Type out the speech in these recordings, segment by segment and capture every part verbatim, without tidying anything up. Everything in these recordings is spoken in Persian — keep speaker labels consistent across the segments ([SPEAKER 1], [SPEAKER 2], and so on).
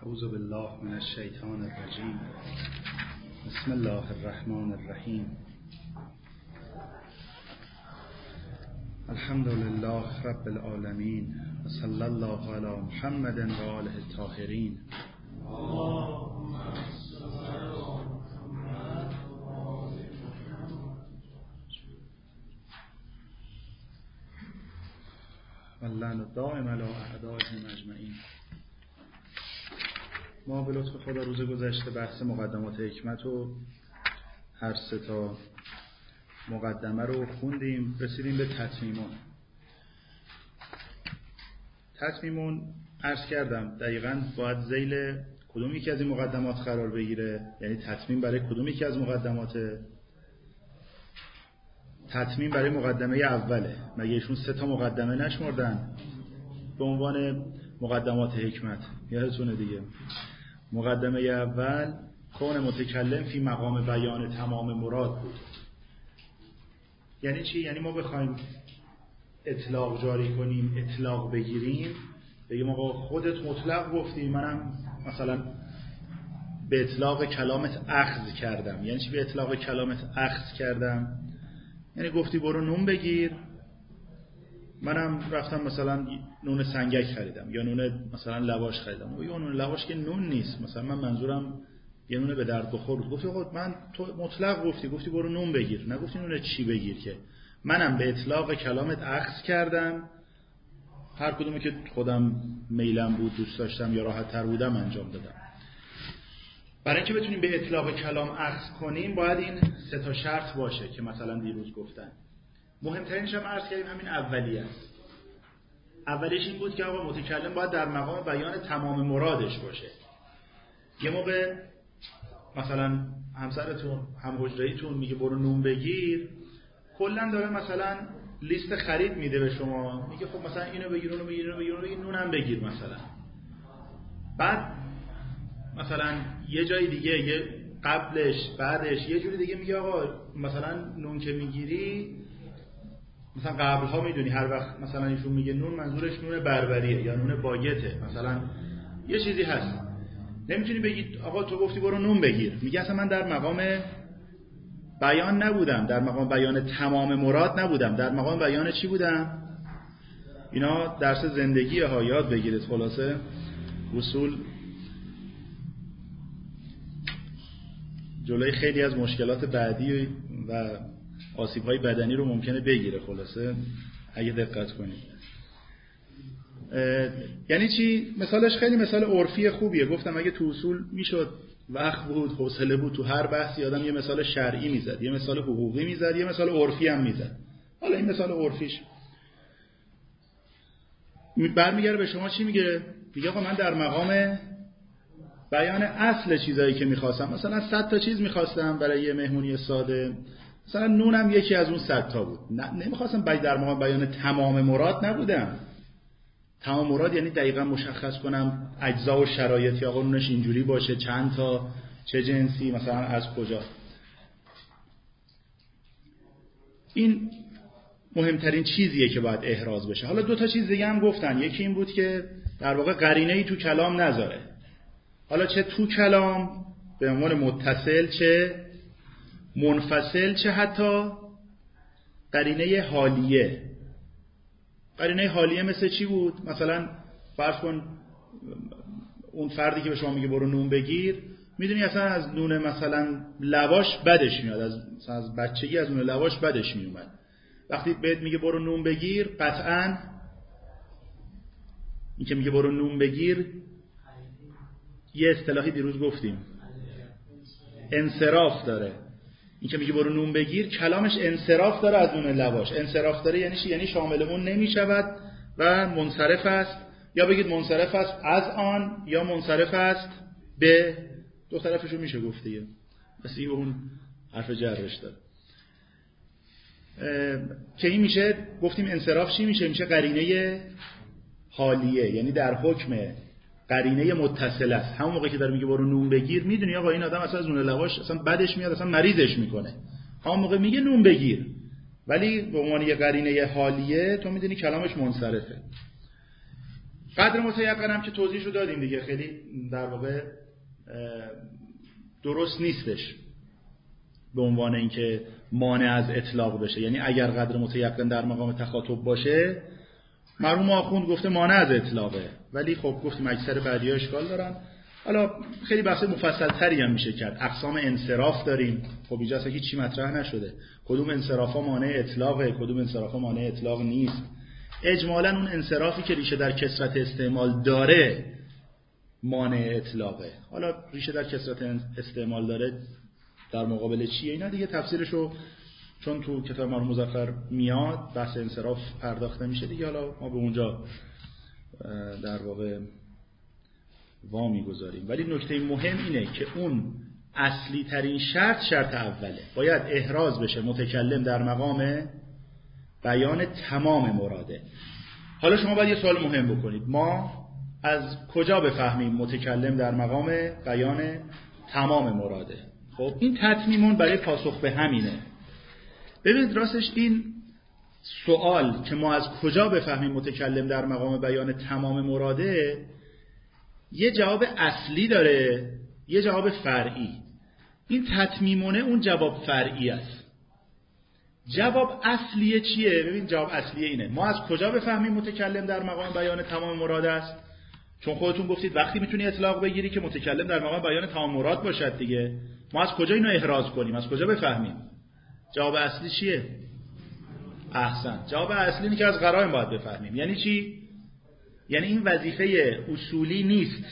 [SPEAKER 1] اعوذ بالله من الشیطان الرجیم. بسم الله الرحمن الرحیم. الحمد لله رب العالمین و صلی الله علی محمد و آله الطاهرین. واللعن الدائم علی اعدائهم اجمعین. ما به لطف خدا روز گذشته بحث مقدمات حکمت و هر سه تا مقدمه رو خوندیم، رسیدیم به تتمیمون. تتمیمون عرض کردم دقیقاً باید ذیل کدوم یکی از این مقدمات قرار بگیره، یعنی تتمیم برای کدوم یکی از مقدمات. تتمیم برای مقدمه اوله. مگه ایشون سه تا مقدمه نشمردن به عنوان مقدمات حکمت؟ یادتونه دیگه. مقدمه اول کون متکلم فی مقام بیان تمام مراد بود. یعنی چی؟ یعنی ما بخوایم اطلاق جاری کنیم، اطلاق بگیریم، بگیم آقا خودت مطلق گفتی، منم مثلا به اطلاق کلامت اخذ کردم. یعنی چی به اطلاق کلامت اخذ کردم؟ یعنی گفتی برو نون بگیر، منم رفتم مثلا نون سنگک خریدم یا نون مثلا لواش خریدم. و یا نون لواش که نون نیست، مثلا من منظورم یه نون به درد بخور بود. گفتی آقا من تو مطلق گفتی، گفتی برو نون بگیر، نگفتی نون چی بگیر. که منم به اطلاق کلامت اخذ کردم، هر کدومی که خودم میلم بود، دوست داشتم یا راحت تر بودم انجام دادم. برای اینکه بتونیم به اطلاق کلام اخذ کنیم باید این سه تا شرط باشه که مثلا دیروز گفتن. مهمترینش هم عرض کردیم همین اولیه است. اولیش این بود که آقا متکلم باید در مقام بیان تمام مرادش باشه. یه موقع مثلا همسرتون، هم حجره‌ایتون میگه برو نون بگیر، کلا داره مثلا لیست خرید میده به شما، میگه خب مثلا اینو بگیر، اونو بگیر، اینو بگیر، اونو بگیر، نونم بگیر مثلا. بعد مثلا یه جای دیگه، یه قبلش بعدش یه جوری دیگه میگه آقا مثلا نون که میگیری، مثلا قبلها میدونی هر وقت مثلا ایشون میگه نون منظورش نون بربریه یا نون باگته، مثلا یه چیزی هست. نمیتونی بگی آقا تو گفتی برو نون بگیر. میگه اصلا من در مقام بیان نبودم، در مقام بیان تمام مراد نبودم، در مقام بیان چی بودم؟ اینا درس زندگی ها، یاد بگیرید. خلاصه اصول جلوی خیلی از مشکلات بعدی و آسیب‌های بدنی رو ممکنه بگیره. خلاصه اگه دقت کنید. یعنی چی؟ مثالش خیلی مثال عرفی خوبیه. گفتم اگه تو اصول میشد وقت بود، حوصله بود، تو هر بحثی آدم یه مثال شرعی میزد، یه مثال حقوقی میزد، یه مثال عرفی هم میزد. حالا این مثال عرفیش برمیگره به شما چی میگه؟ میگه آقا من در مقام بیان اصل چیزایی که میخواستم، مثلا صد تا چیز میخواستم برای یه مهمونی ساده، مثلا نونم یکی از اون صد تا بود. نه نمیخواستم باید در مقام بیان تمام مراد نبودم. تمام مراد یعنی دقیقا مشخص کنم اجزا و شرایط، یا آقا نونش اینجوری باشه، چند تا، چه جنسی، مثلا از کجا. این مهمترین چیزیه که باید احراز بشه. حالا دو تا چیز دیگه هم گفتن. یکی این بود که در واقع قرینه‌ای تو کلام نذاره. حالا چه تو کلام به عنوان متصل، چه منفصل، چه حتی قرینه حالیه. قرینه حالیه مثل چی بود؟ مثلا فرض کن اون فردی که به شما میگه برو نون بگیر، میدونی اصلا از نون مثلا لواش بدش میاد، از از بچگی از نون لواش بدش میومد. وقتی بهت میگه برو نون بگیر، قطعاً این که میگه برو نون بگیر یه اصطلاحی دیروز گفتیم، انصراف داره. این که میگه برو نون بگیر کلامش انصراف داره از نون لواش. انصراف داره یعنی چی؟ یعنی شامل اون نمیشود و منصرف است، یا بگید منصرف است از آن، یا منصرف است به. دو طرفشو میشه گفت دیگه، بس این اون حرف جرش داره که این میشه. گفتیم انصراف چی میشه؟ میشه قرینه حالیه، یعنی در حکم قرینه متصل است. همون موقع که داره میگه برو نون بگیر، میدونی آقا این آدم اصلا از نون لواش اصلا بدش میاد، اصلا مریضش میکنه. همون موقع میگه نون بگیر، ولی به عنوان یه قرینه حالیه تو میدونی کلامش منصرفه. قدر متیقن هم که توضیحشو دادیم دیگه، خیلی در واقع درست نیستش به عنوان اینکه مانع از اطلاق بشه. یعنی اگر قدر متیقن در مقام تخاطب باشه، مرحوم آخوند گفته مانع از اطلاقه، ولی خب گفتیم اکثر بعدی‌ها اشکال دارن. حالا خیلی بحث مفصل تری هم میشه کرد. اقسام انصراف داریم، خب اینجا اصلا هیچ چی مطرح نشده. کدوم انصرافا مانع اطلاقه، کدوم انصرافا مانع اطلاق نیست. اجمالاً اون انصرافی که ریشه در کثرت استعمال داره مانع اطلاقه. حالا ریشه در کثرت استعمال داره در مقابل چیه؟ اینا دیگه تفسیرشو چون تو کتاب مرحوم مظفر میاد بحث انصراف پرداخته میشه دیگه، حالا ما به اونجا در واقع وا میگذاریم. ولی نکته مهم اینه که اون اصلی ترین شرط شرط اوله، باید احراز بشه متکلم در مقام بیان تمام مراده. حالا شما باید یه سوال مهم بکنید، ما از کجا بفهمیم متکلم در مقام بیان تمام مراده؟ خب این تتمیمون برای پاسخ به همینه. ببینید راستش این سوال که ما از کجا بفهمیم متکلم در مقام بیان تمام مراده یه جواب اصلی داره، یه جواب فرعی. این تتمیمونه اون جواب فرعی است. جواب اصلیه چیه؟ ببین جواب اصلیه اینه، ما از کجا بفهمیم متکلم در مقام بیان تمام مراد است؟ چون خودتون گفتید وقتی میتونی اطلاق بگیری که متکلم در مقام بیان تمام مراد باشد دیگه. ما از کجا اینو احراز کنیم؟ از کجا بفهمیم؟ جواب اصلی چیه؟ احسن. جواب اصلی اینه که از قرائن باید بفهمیم. یعنی چی؟ یعنی این وظیفه اصولی نیست،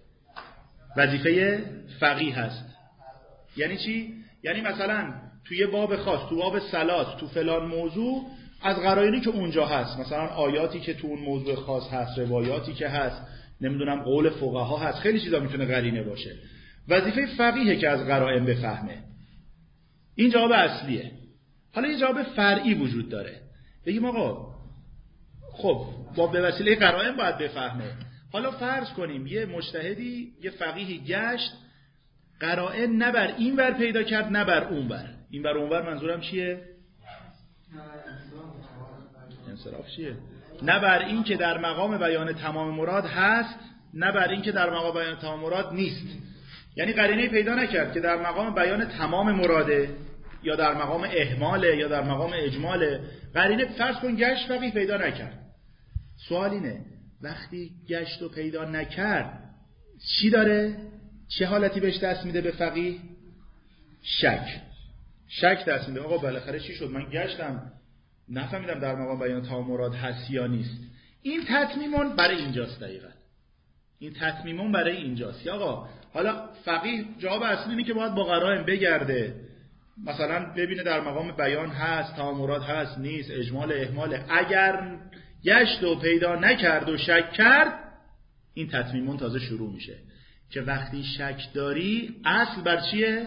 [SPEAKER 1] وظیفه فقیه هست. یعنی چی؟ یعنی مثلا توی باب خاص، تو باب صلات، تو فلان موضوع از قرائنی که اونجا هست، مثلا آیاتی که تو اون موضوع خاص هست، روایاتی که هست، نمیدونم قول فقها هست، خیلی چیزا میتونه قرینه باشه. وظیفه فقیه که از قرائن بفهمه. این جواب اصلیه. حالا یه جواب فرعی وجود داره. بگیم آقا خب با به وسیله قرائن باید بفهمه. حالا فرض کنیم یه مجتهدی، یه فقیهی گشت، قرائن نه بر این ور پیدا کرد نه بر اون ور. این بر اون ور منظورم چیه؟ انصراف چیه؟ نه بر این که در مقام بیان تمام مراد هست، نه بر این که در مقام بیان تمام مراد نیست. یعنی قرینه پیدا نکرد که در مقام بیان تمام مراده یا در مقام اهماله یا در مقام اجماله. قرینه فرض کن گشت فقیه پیدا نکرد. سوال اینه وقتی گشت و پیدا نکرد چی داره؟ چه حالتی بهش دست میده به فقیه؟ شک. شک دست میده. آقا بالاخره چی شد؟ من گشتم نفهمیدم در مقام بیان تمام مراد هست یا نیست. این تتمیمون برای اینجاست دقیقاً. این تتمیمون برای اینجاست. یا آقا حالا فقیه جواب اصلی اینه که باید با قرائن بگرده، مثلا ببینه در مقام بیان هست، تمام مراد هست نیست، اجمال اهمال. اگر گشت و پیدا نکرد و شک کرد، این تتمیمون تازه شروع میشه که وقتی شک داری اصل بر چیه؟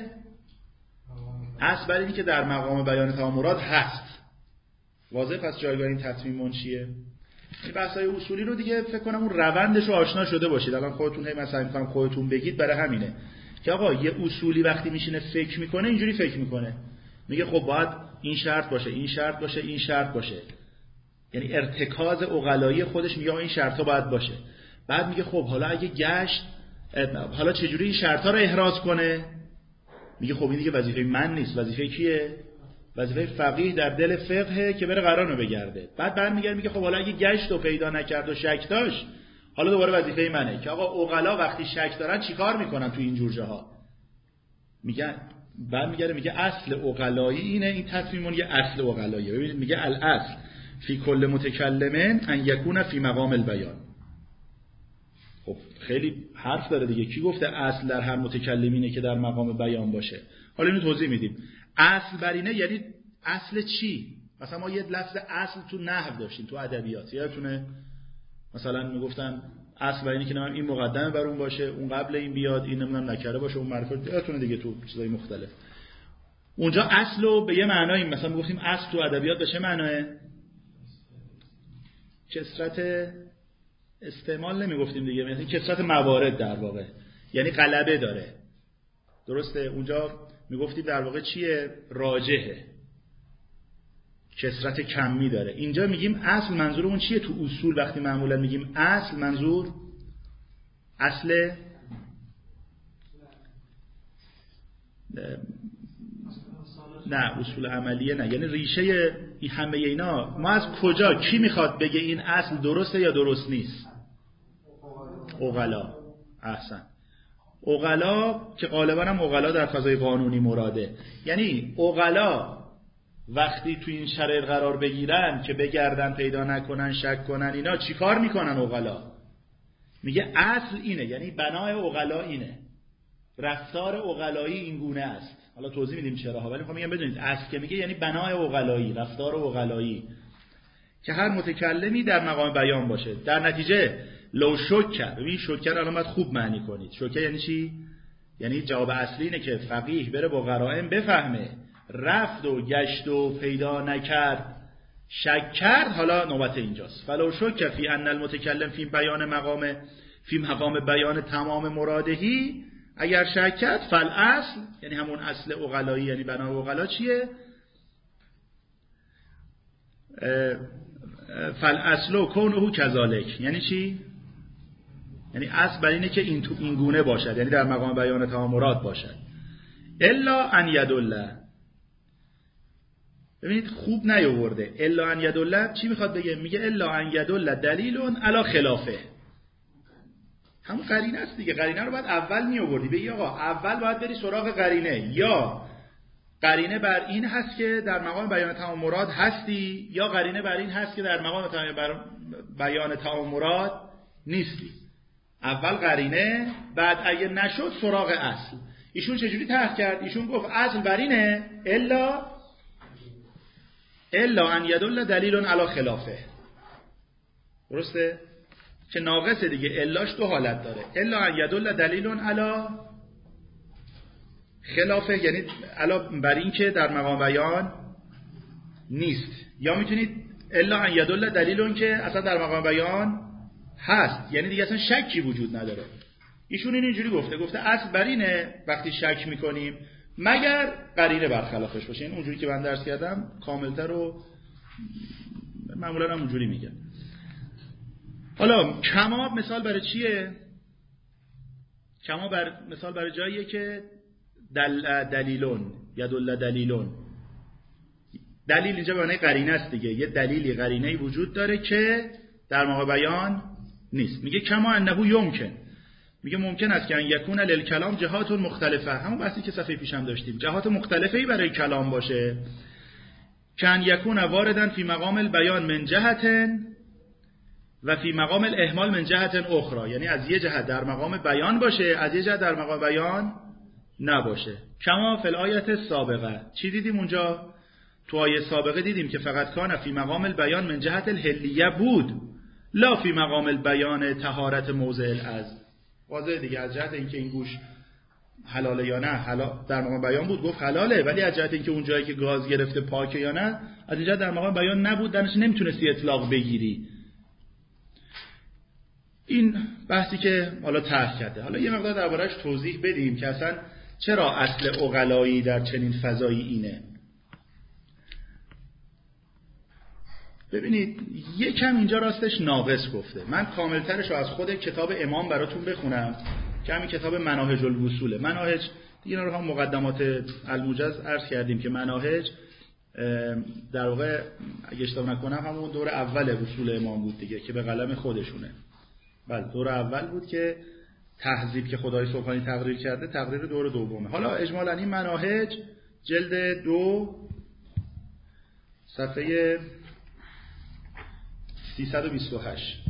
[SPEAKER 1] اصل بر اینی که در مقام بیان تمام مراد هست. واضح؟ پس جایگاه این تتمیمون چیه؟ این بحث‌های اصولی رو دیگه فکر کنم اون روندش رو آشنا شده باشید. الان خودتون هی مثلا می‌خوام خودتون بگید، برای همینه که آقا یه اصولی وقتی میشینه فکر میکنه اینجوری فکر میکنه، میگه خب باید این شرط باشه، این شرط باشه، این شرط باشه. یعنی ارتکاز عقلایی خودش میگه این شرطا باید باشه. بعد میگه خب حالا اگه گشت، حالا چجوری این شرطا رو احراز کنه؟ میگه خب این دیگه وظیفه من نیست، وظیفه کیه؟ وظیفه فقیه در دل فقهه که بره قرائن رو بگرده. بعد برمیگرده میگه خب حالا اگه گشت و پیدا نکرد و شک داشت، حالا دوباره وظیفه منه که آقا عقلا وقتی شک دارن چیکار میکنن تو این جور جاها؟ میگن برمیگرده میگه اصل عقلایی اینه. این تتمیمون یه اصل عقلاییه. ببینید میگه الاصل فی کل متکلم ان یکون فی مقام البیان. خب خیلی حرف داره دیگه. کی گفته اصل در هر متکلمینه که در مقام بیان باشه؟ حالا اینو توضیح میدیم. اصل بر اینه یعنی اصل چی؟ مثلا ما یه لفظ اصل تو نحو داشتیم، تو ادبیات یادتونه مثلا میگفتن اصل بر اینه که این مقدمه بر اون باشه، اون قبل این بیاد، این نمیدونم نکره باشه، اون معرفت. یادتونه دیگه تو چیزای مختلف. اونجا اصلو به یه معنایی مثلا میگفتیم اصل تو ادبیات به چه معناه؟ کثرت استعمال نمیگفتیم دیگه، مثلا کثرت موارد در واقع، یعنی غلبه داره. درسته؟ اونجا میگفتیم در واقع چیه؟ راجحه. کسرت کمی داره. اینجا میگیم اصل، منظورمون چیه؟ تو اصول وقتی معمولا میگیم اصل، منظور اصل نه اصول عملیه نه، یعنی ریشه همه اینا. ما از کجا، کی میخواد بگه این اصل درسته یا درست نیست؟ عقلا. احسن. عقلا که غالبا هم عقلا در فضای قانونی مراده. یعنی عقلا وقتی تو این شرایط قرار بگیرن که بگردن پیدا نکنن شک کنن اینا، چی کار میکنن عقلا؟ میگه اصل اینه، یعنی بنای عقلا اینه، رفتار عقلایی این گونه است. حالا توضیح میدیم چرا ها، ولی میخوام میگم بدونید اصل که میگه یعنی بنای عقلایی، رفتار عقلایی که هر متکلمی در مقام بیان باشه. در نتیجه لو شکر، ببین شکر الان باید خوب معنی کنید. شکر یعنی چی؟ یعنی جواب اصلی اینه که فقیه بره با قرائن بفهمه، رفت و گشت و پیدا نکرد شک کرد. حالا نوبت اینجاست. فلو شک فی ان المتکلم فی بیان مقام فی مقام بیان تمام مرادهی، اگر شک کرد فالاصل، یعنی همون اصل عقلایی، یعنی بنای عقلا چیه؟ فالاصل کونه کذالک، یعنی چی؟ یعنی اصل بر اینه که این تو این گونه باشد، یعنی در مقام بیان تمام مراد باشد. الا ان یدل، ببینید خوب نیاورده. الا ان یدل چی میخواد بگه؟ میگه الا ان یدل دلیل علی خلافه. همون قرینه است دیگه. قرینه رو باید اول می آوردی، بگی آقا اول باید بری سراغ قرینه، یا قرینه بر این هست که در مقام بیان تمام مراد هستی، یا قرینه بر این هست که در مقام بیان تمام مراد نیستی. اول قرینه، بعد اگه نشد سراغ اصل. ایشون چجوری طرح کرد؟ ایشون گفت اصل بر اینه الا الا ان یدل دلیل علی خلافه. درسته؟ که ناقصه دیگه. الاش دو حالت داره. الا ان یدل دلیل علی خلافه، یعنی علا بر این که در مقام بیان نیست. یا میتونید الا ان یدل دلیل که اصلا در مقام بیان هست، یعنی دیگه اصلا شکی وجود نداره. ایشون این اینجوری گفته، گفته اصل بر اینه وقتی شک میکنیم مگر قرینه برخلافش باشه. این اونجوری که من درس کردم کاملتر و معمولا هم اونجوری میگن. حالا کما مثال برای چیه؟ کما بر مثال برای جاییه که دل دلیلون یا دل دلیلون. دلیل اینجا به معنی قرینه است دیگه. یه دلیلی قرینه‌ای وجود داره که در مقام بیان نیست. میگه کما انه یمکن، میگه ممکن است که ان یکون للکلام جهات مختلفه. همون بحثی که صفحه پیشم داشتیم، جهات مختلفی برای کلام باشه. کان یکون واردن فی مقام البیان من جهت و فی مقام الاهمال من جهت اخرى، یعنی از یه جهت در مقام بیان باشه، از یه جهت در مقام بیان نباشه. کما فی الآیه سابقه. چی دیدیم اونجا؟ تو آیه سابقه دیدیم که فقط کان فی مقام البیان من جهت الحلیه بود، لا فی مقام البیان طهارت موضع العزل. واضحه دیگه. از جهت اینکه این گوش حلاله یا نه، حلال در مقام بیان بود گفت حلاله، ولی از جهت اینکه اون جایی که گاز گرفته پاکه یا نه، از اینجا در مقام بیان نبود، درش نمیتونستی اطلاق بگیری. این بحثی که حالا طرح کرده. حالا یه مقدار درباره‌اش توضیح بدیم که اصلا چرا اصل عقلایی در چنین فضایی اینه. ببینید یکم اینجا راستش ناقص گفته. من کاملترش رو از خود کتاب امام براتون بخونم که همین کتاب مناهج الوصوله. مناهج اینا رو هم مقدمات الموجز عرض کردیم که مناهج در واقع اگه اشتباه نکنم همون دور اول وصول امام بود دیگه که به قلم خودشونه. بله دور اول بود که تهذیب که خدای سبحانی تقریر کرده تقریر دور دومه. حالا اجمالاً این مناهج جلد دو صفحه سیصد و بیست و هشت.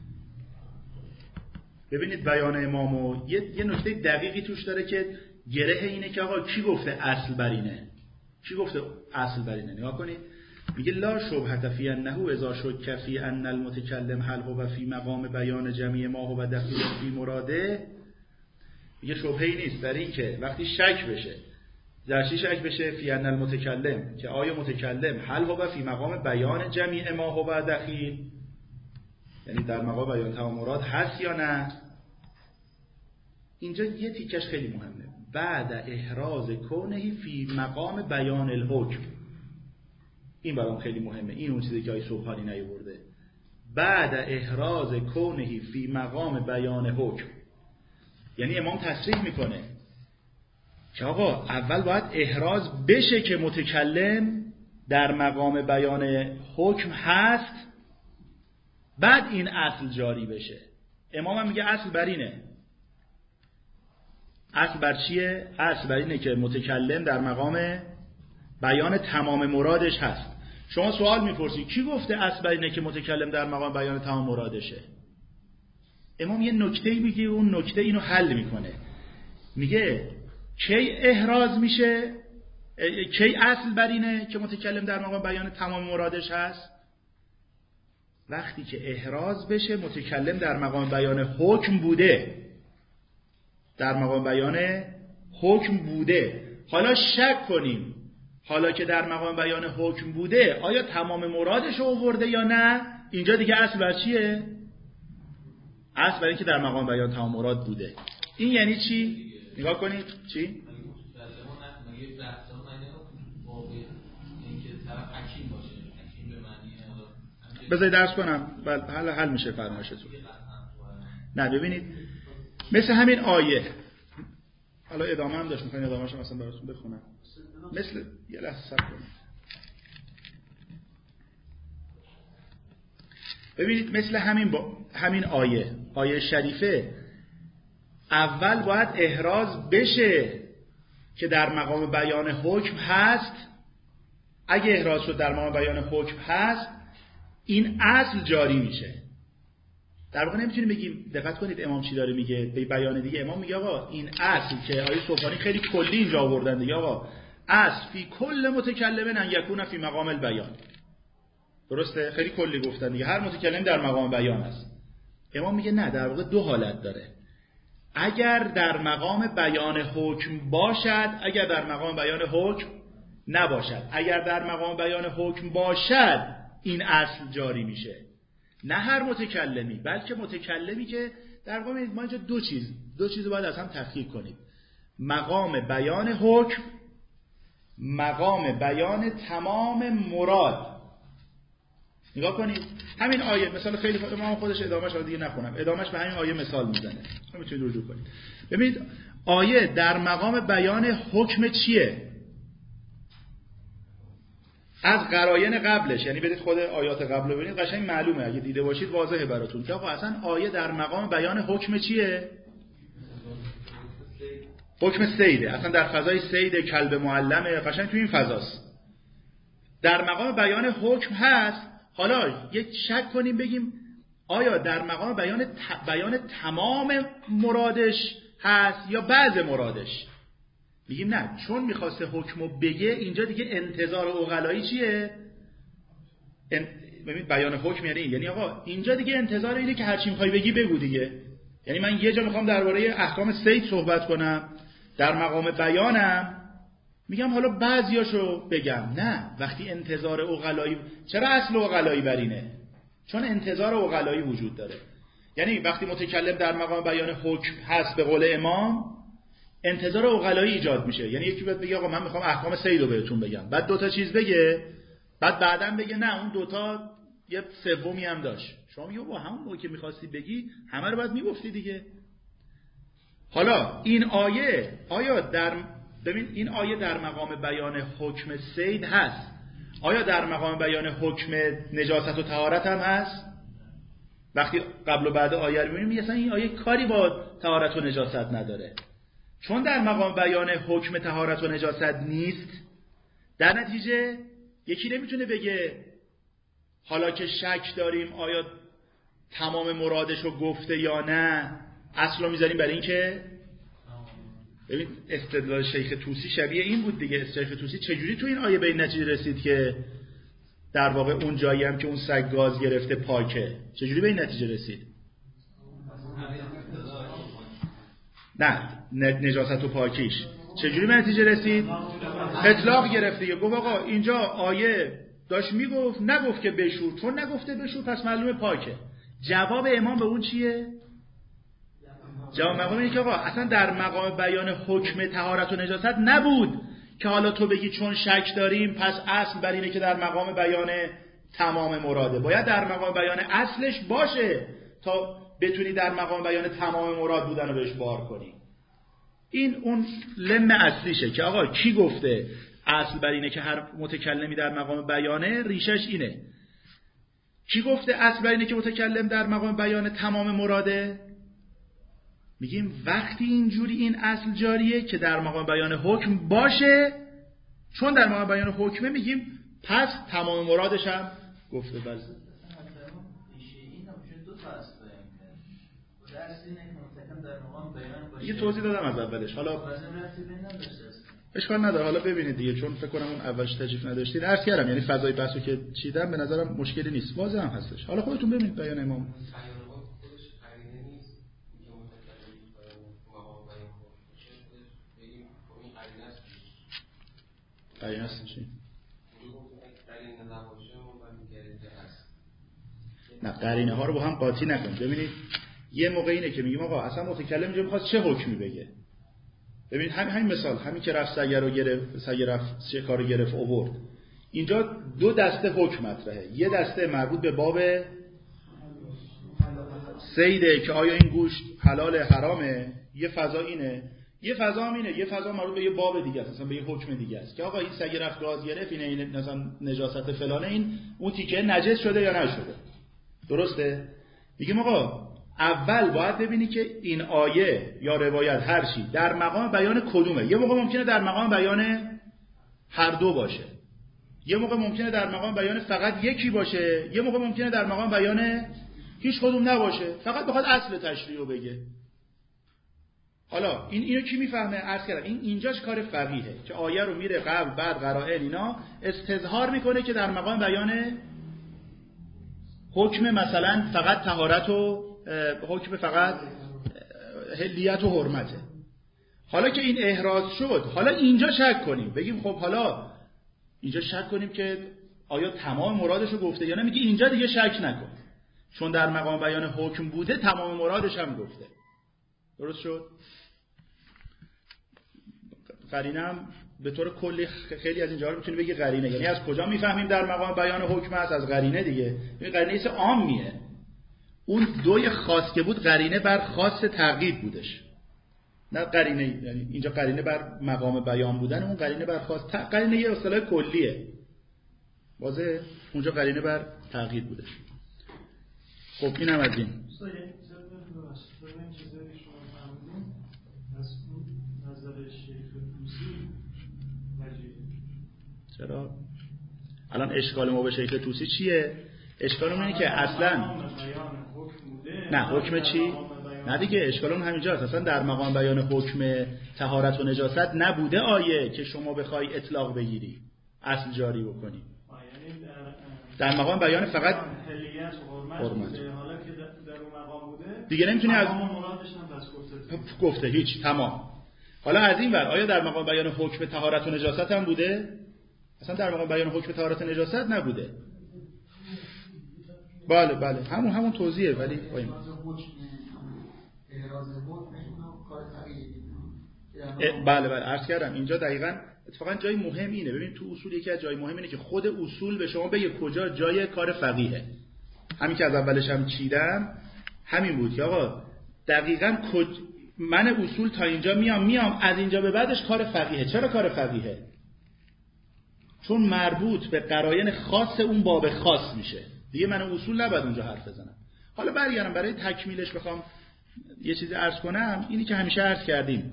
[SPEAKER 1] ببینید بیان امامو یه, یه نکته دقیقی توش داره که گره اینه که آقا کی گفته اصل بر اینه؟ کی گفته اصل بر اینه؟ نگاه کنید میگه لا شبهة فی انه اذا شک فی ان المتکلم هل هو فی مقام بیان جمیع ما هو دخیل فی مراده. میگه شبهه‌ای نیست در این که وقتی شک بشه، در چی شک بشه؟ فی ان المتکلم، که آیا متکلم هل هو فی مقام بیان جمیع ما هو دخیل، یعنی در مقام بیان تمام مراد هست یا نه. اینجا یه تیکش خیلی مهمه، بعد احراز کونه فی مقام بیان الحکم. این برام خیلی مهمه، این اون چیزی که آقای سبحانی نیاورده. بعد احراز کونه فی مقام بیان حکم، یعنی امام تصریح میکنه که آقا اول باید احراز بشه که متکلم در مقام بیان حکم هست، بعد این اصل جاری بشه. امام هم میگه اصل بر اینه. اصل بر چیه؟ اصل بر اینه که متکلم در مقام بیان تمام مرادش هست. شما سوال میپرسی کی گفته اصل بر اینه که متکلم در مقام بیان تمام مرادشه؟ امام یه نکته میگه، اون نکته اینو حل میکنه. میگه کی احراز میشه، کی اصل بر اینه که متکلم در مقام بیان تمام مرادش هست؟ وقتی که احراز بشه متکلم در مقام بیان حکم بوده، در مقام بیان حکم بوده. حالا شک کنیم، حالا که در مقام بیان حکم بوده آیا تمام مرادش رو آورده یا نه؟ اینجا دیگه اصل بر چیه؟ اصل بر این که در مقام بیان تمام مراد بوده. این یعنی چی؟ نگاه کنید چی؟ بذارید درس کنم بله حل حل میشه فرمایشتون. نه ببینید مثل همین آیه، حالا ادامه هم داشت، میخواین ادامه‌اش هم مثلا براتون بخونم. مثل یه لحظه صبر کنید. ببینید مثل همین با... همین آیه آیه شریفه اول باید احراز بشه که در مقام بیان حکم هست. اگه احراز شد در مقام بیان حکم هست، این اصل جاری میشه. در واقع نمیتونیم بگیم، دقت کنید امام چی داره میگه به بیان دیگه. امام میگه آقا این اصل که آیه سبحانی خیلی کلی اینجا آوردن دیگه، آقا اصل فی کل متکلم ان یکون فی مقام البیان. درسته؟ خیلی کلی گفتن دیگه، هر متکلم در مقام بیان است. امام میگه نه، در واقع دو حالت داره. اگر در مقام بیان حکم باشد، اگر در مقام بیان حکم نباشد. اگر در مقام بیان حکم باشد این اصل جاری میشه. نه هر متکلمی، بلکه متکلمی که در واقع ما اینجا دو چیز دو چیز باید از هم تفکیک کنیم. مقام بیان حکم، مقام بیان تمام مراد. نگاه کنید همین آیه مثال خیلی امام خودش ادامهش رو دیگه نخونم، ادامهش به همین آیه مثال میزنه، میتونید رجوع کنید. ببینید آیه در مقام بیان حکم چیه؟ از قرائن قبلش، یعنی برید خود آیات قبل رو ببینید قشنگ معلومه، اگه دیده باشید واضحه براتون که آقا اصلا آیه در مقام بیان حکم چیه؟ حکم سیده، اصلا در فضای سید کلب معلمه، قشنگ تو این فضاست، در مقام بیان حکم هست. حالا یک شک کنیم بگیم آیا در مقام بیان ت... بیان تمام مرادش هست یا بعض مرادش؟ میگیم نه، چون میخواسته حکمو بگه اینجا دیگه انتظار عقلایی چیه؟ ان... ببینید بیان حکم یعنی یعنی آقا اینجا دیگه انتظار اینه که هر چی میخوای بگی بگو دیگه. یعنی من یه جا میخوام درباره احکام صید صحبت کنم، در مقام بیانم میگم حالا بعضیاشو بگم. نه، وقتی انتظار عقلایی، چرا اصل عقلایی بر اینه؟ چون انتظار عقلایی وجود داره. یعنی وقتی متکلم در مقام بیان حکم هست به قول امام، انتظار عقلایی ایجاد میشه. یعنی یکی باید بگه آقا من میخوام احکام صید رو بهتون بگم، بعد دو تا چیز بگه، بعد بعداً بگه نه اون دوتا یه سومی هم داشت. شما میگه با همون موقع که میخواستی بگی همه رو باید میگفتی دیگه. حالا این آیه آیا در ببین این آیه در مقام بیان حکم صید هست، آیا در مقام بیان حکم نجاست و طهارت هم هست؟ وقتی قبل و بعد آیه رو می‌بینیم مثلا این آیه کاری با طهارت و نجاست نداره، چون در مقام بیان حکم طهارت و نجاست نیست. در نتیجه یکی نمیتونه بگه حالا که شک داریم آیا تمام مرادش رو گفته یا نه، اصل رو میذاریم برای این که ببین استدلال شیخ طوسی شبیه این بود دیگه. شیخ طوسی چجوری تو این آیه به این نتیجه رسید که در واقع اون جایی هم که اون سگ گاز گرفته پاکه؟ چجوری به این نتیجه رسید؟ نه نجاست و پاکیش چجوری به نتیجه رسید؟ اطلاق گرفته دیگه، گفت آقا اینجا آیه داشت میگفت نگفت که بشور، چون نگفته بشور پس معلومه پاکه. جواب امام به اون چیه؟ جواب مقام اینه که آقا اصلا در مقام بیان حکم طهارت و نجاست نبود که حالا تو بگی چون شک داریم پس اصل بر اینه که در مقام بیان تمام مراده. باید در مقام بیان اصلش باشه تا بتونی در مقام بیان تمام مراد بودن رو بهش بار کنی. این اون لم اصلیشه که آقا کی گفته اصل بر اینه که هر متکلمی در مقام بیانه، ریشش اینه. کی گفته اصل بر اینه که متکلم در مقام بیان تمام مراده؟ میگیم وقتی اینجوری این اصل جاریه که در مقام بیان حکم باشه، چون در مقام بیان حکمه میگیم پس تمام مرادش هم گفته. بله یه توضیح دادم از اولش، حالا اشکال نداره. حالا ببینید دیگه، چون فکر کنم اون اولش تجریف نداشتید عرض کردم، یعنی فضای بحثو که چیدم به نظرم مشکلی نیست، واضح هم هستش. حالا خودتون ببینید بیان امام. قرینه است چی؟ نه قرینه ها رو با هم قاطی نکن. ببینید یه موقع اینه که میگیم آقا اصلا متکلم اینجا میخواد چه حکمی بگه. ببینید همین همین مثال، همین که رفت سگ رو گرفت، سگ رفت شکار رو گرفت آورد، اینجا دو دسته حکم مطرحه. یه دسته مربوط به باب صیده که آیا این گوشت حلال حرامه، یه فضا اینه. یه فضا هم اینه، یه فضا مربوط به یه باب دیگه است، مثلا به یه حکم دیگه است که آقا این سگ رفت گاز گرفت، اینه این مثلا نجاست فلانه، این اون تیکه نجس شده یا نشده. درسته؟ میگیم آقا اول باید ببینی که این آیه یا روایت هر چی در مقام بیان کدومه. یه موقع ممکنه در مقام بیان هر دو باشه، یه موقع ممکنه در مقام بیان فقط یکی باشه، یه موقع ممکنه در مقام بیان هیچ کدوم نباشه، فقط بخواد اصل تشریع رو بگه. حالا این اینو کی میفهمه؟ عرض کردم این اینجاش کار فقیهه که آیه رو میره قبل بعد قرائن اینا استظهار میکنه که در مقام بیان حکم مثلا فقط طهارت و حکم فقط حلیت و حرمته. حالا که این احراز شد، حالا اینجا شک کنیم، بگیم خب حالا اینجا شک کنیم که آیا تمام مرادش رو گفته یا نه. میگه اینجا دیگه شک نکن، چون در مقام بیان حکم بوده تمام مرادش هم گفته. درست شد؟ قرینه هم به طور کلی خیلی از اینجا رو میتونی بگی قرینه، یعنی از کجا میفهمیم در مقام بیان حکم است؟ از قرینه دیگه. این قرینه ایست عامیه. اون دوی خاص که بود قرینه بر خاص ترغیب بودش، نه قرینه، یعنی اینجا قرینه بر مقام بیان بودن، اون قرینه بر خاص. قرینه یه اصطلاح کلیه، واضحه؟ اونجا قرینه بر ترغیب بودش. خب اینم از این. چرا؟ الان اشکال ما به شیخ طوسی چیه؟ اشکالمون اینه که اصلا نه حکم چی؟ نه دیگه اشکالمون همینجاست. اصلا در مقام بیان حکم طهارت و نجاست نبوده آیه که شما بخوای اطلاق بگیری اصل جاری بکنی. در مقام بیان فقط حلیت و حرمت. حالا که در اون مقام بوده دیگه نمیتونی از مرادش هم بس گفته. گفته هیچ تمام. حالا از این ور آیا در مقام بیان حکم طهارت و نجاست هم بوده؟ اصلا در مقام بیان حکم طهارت و نجاست نبوده. بله بله همون همون توضیحه. ولی بایم بله بله عرض کردم اینجا دقیقاً اتفاقا جای مهم اینه. ببین تو اصول یکی از جای مهم اینه که خود اصول به شما بگه کجا جای کار فقیهه. همین که از اولش هم چیدم همین بود که آقا دقیقاً کج... من اصول تا اینجا میام میام از اینجا به بعدش کار فقیهه. چرا کار فقیهه؟ چون مربوط به قرائن خاص اون باب خاص میشه. دیگه من اصول نباید اونجا حرف بزنم. حالا برگردم برای تکمیلش بخوام یه چیزی عرض کنم، اینی که همیشه عرض کردیم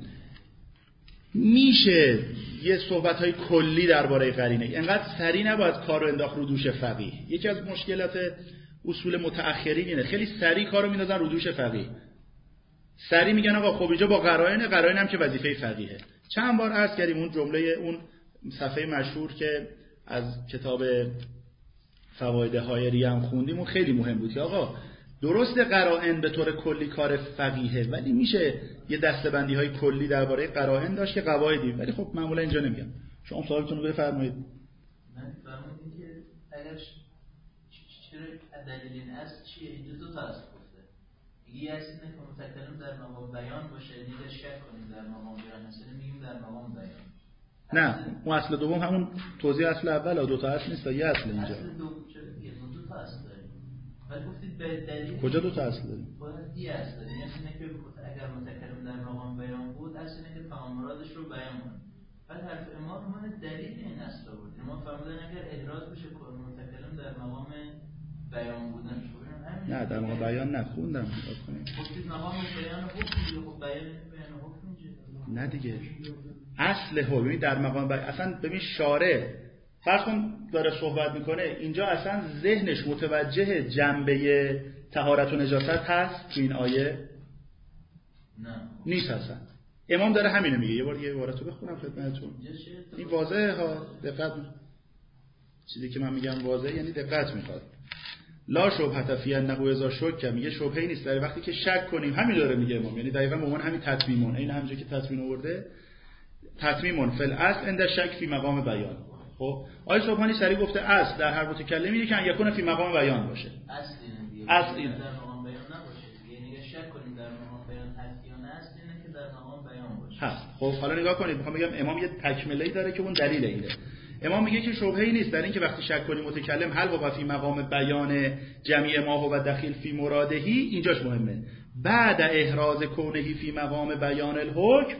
[SPEAKER 1] میشه یه صحبت‌های کلی درباره قرینه، اینقدر سریع نباید کار رو انداخت رو دوش فقیه. یکی از مشکلات اصول متأخرین اینه خیلی سریع کارو میندازن رو دوش فقیه. سریع میگن آقا خب اینجا با قرائن، قرائن هم که وظیفه فقیهه. چند بار عرض کردیم اون جمله اون صفحه مشهور که از کتاب فواید هایری هم خوندیم اون خیلی مهم بود که آقا درست قرائن به طور کلی کار فقیهه، ولی میشه یه دسته‌بندی های کلی درباره قرائن داشت که قواعدی، ولی خب معمولا اینجا نمیگم. شما سوالتون رو بفرمایید.
[SPEAKER 2] من فرمودید که اگر چرا دلیل این اصل چیه؟ اینجا دو تا اصل گفته. یکی اصل اینه که متکلم در مقام بیان باشه، دیگه شک کنیم در مقام بیان، مثلا میگیم در مقام بیان.
[SPEAKER 1] نه اون اصل دوم همون توضیح اصل اول، دو تا اصل نیست، یه اصل اینجا.
[SPEAKER 2] اصل دوم چرا دیگه دو تا اصل داریم. ولی گفتید به دلیل
[SPEAKER 1] کجا دو تا اصل داریم؟
[SPEAKER 2] باید یه اصل داریم. یعنی اینه که اگر متکلم در مقام بیان بود، اصل اینه که تمام مرادش رو بیان کنه. بعد حرف امام من دلیل این اصل بود. امام فرمودن اگر احراز بشه متکلم در مقام بیان بودن.
[SPEAKER 1] نه در مقام بیان نخوندم.
[SPEAKER 2] گفتید مقام بیان حکم دیگه، خب بیان بیان حکم اینجا.
[SPEAKER 1] نه دیگه. اصل حکم در مقام بیان اصلا ببین شارع فرض کن داره صحبت میکنه اینجا اصلا ذهنش متوجه جنبه طهارت و نجاست هست تو این آیه؟
[SPEAKER 2] نه
[SPEAKER 1] نیست اصلا. امام داره همینو میگه. یه بار یه عبارتو بخونم خدمتتون. این واضحه ها، دقت. چیزی که من میگم واضحه یعنی دقت میخواد. لا شبهه فی انه اذا شک، میگه شبهه‌ای نیست در وقتی که شک کنیم. همین داره میگه امام، یعنی دقیقاً به عنوان همین تتمیمون، این همونجا که تتمیم آورده، تتمیمون فی الاصل عند شک فی مقام بیان. خب آیه سبحانی سری گفته اصل در هر متکلم اینه که یکون فی مقام بیان باشه.
[SPEAKER 2] اصل اینه.
[SPEAKER 1] اصل اینه.
[SPEAKER 2] در مقام بیان نباشه. یعنی اگه شک کنیم در مقام بیان هست یا نه، اصل اینه که در مقام بیان باشه.
[SPEAKER 1] هست. خب حالا نگاه کنید، میخوام بگم امام یه تکمله‌ای داره که اون دلیل اینه. امام میگه که شبهه‌ای نیست در اینکه وقتی شک کنیم متکلم هل هو فی مقام بیان جمیع ما هو دخیل فی مرادهی، اینجاش مهمه. بعد احراز کونه فی مقام بیان الحکم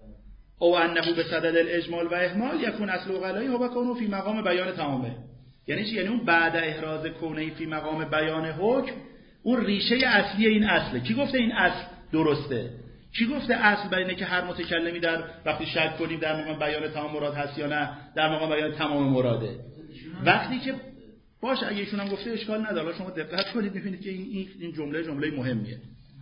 [SPEAKER 1] او انه بصدد الاجمال و اهمال یکون اصل غلایی هو کونه فی مقام بیان تمامه. یعنی چی؟ یعنی اون بعد احراز کونه فی مقام بیان حکم اون ریشه اصلی این اصله. کی گفته این اصل درسته؟ کی گفته اصل بر اینه که هر متکلمی در وقتی شک کنیم در مقام بیان تمام مراد هست یا نه در مقام بیان تمام مراده؟ وقتی که باشه اگه ایشون هم گفته اشکال نداره، شما دقت کنید می‌بینید که این این جمله جمله مهمیه.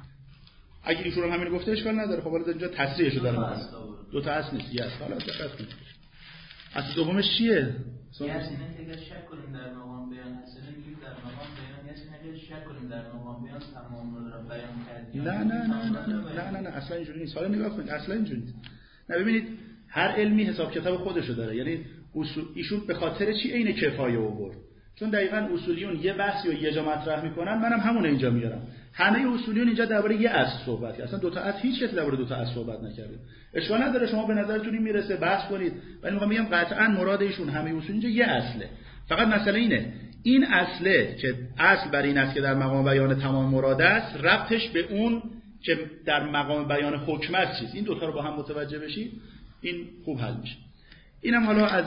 [SPEAKER 1] اگه ایشون هم همین گفته اشکال نداره. خب حالا اینجا تصریحش رو داره می‌کنه. دو تا اصل نیست، یه اصل. حالا دقت کنید اصل دومش چیه؟
[SPEAKER 2] یعنی اگه شک کنیم در مقام بیان هست، میگیم در مقام بیان هست، اگه شک کنیم در مقام بیان تمام مراد بیان کردیم.
[SPEAKER 1] نه نه نه نه نه نه اصلا اینجوری نیست. حالا نگاه کنید اصلا اینجوری نیست. نه ببینید هر علمی حساب کتاب خودشو داره. یعنی اصول ایشون به خاطر چی عین کفایه آورد؟ چون دقیقاً اصولیون یه بحثی رو یه جا مطرح میکنن، منم همون اینجا میارم. همه اصولیون اینجا درباره یه اصل صحبت کردن. اصلا دو تا اصل هیچ کس درباره دو تا اصل صحبت نکرده. اشکال نداره شما به نظرتون این میرسه بحث کنید، ولی میخوام بگم قطعاً مراد ایشون همه اصول اینجا یه اصله. فقط مسئله اینه این اصله که اصل بر این است که در مقام بیان تمام مراد است، ربطش به اون که در مقام بیان حکم است چیز. این دو تا رو با هم متوجه بشید این خوب حل میشه. اینم حالا از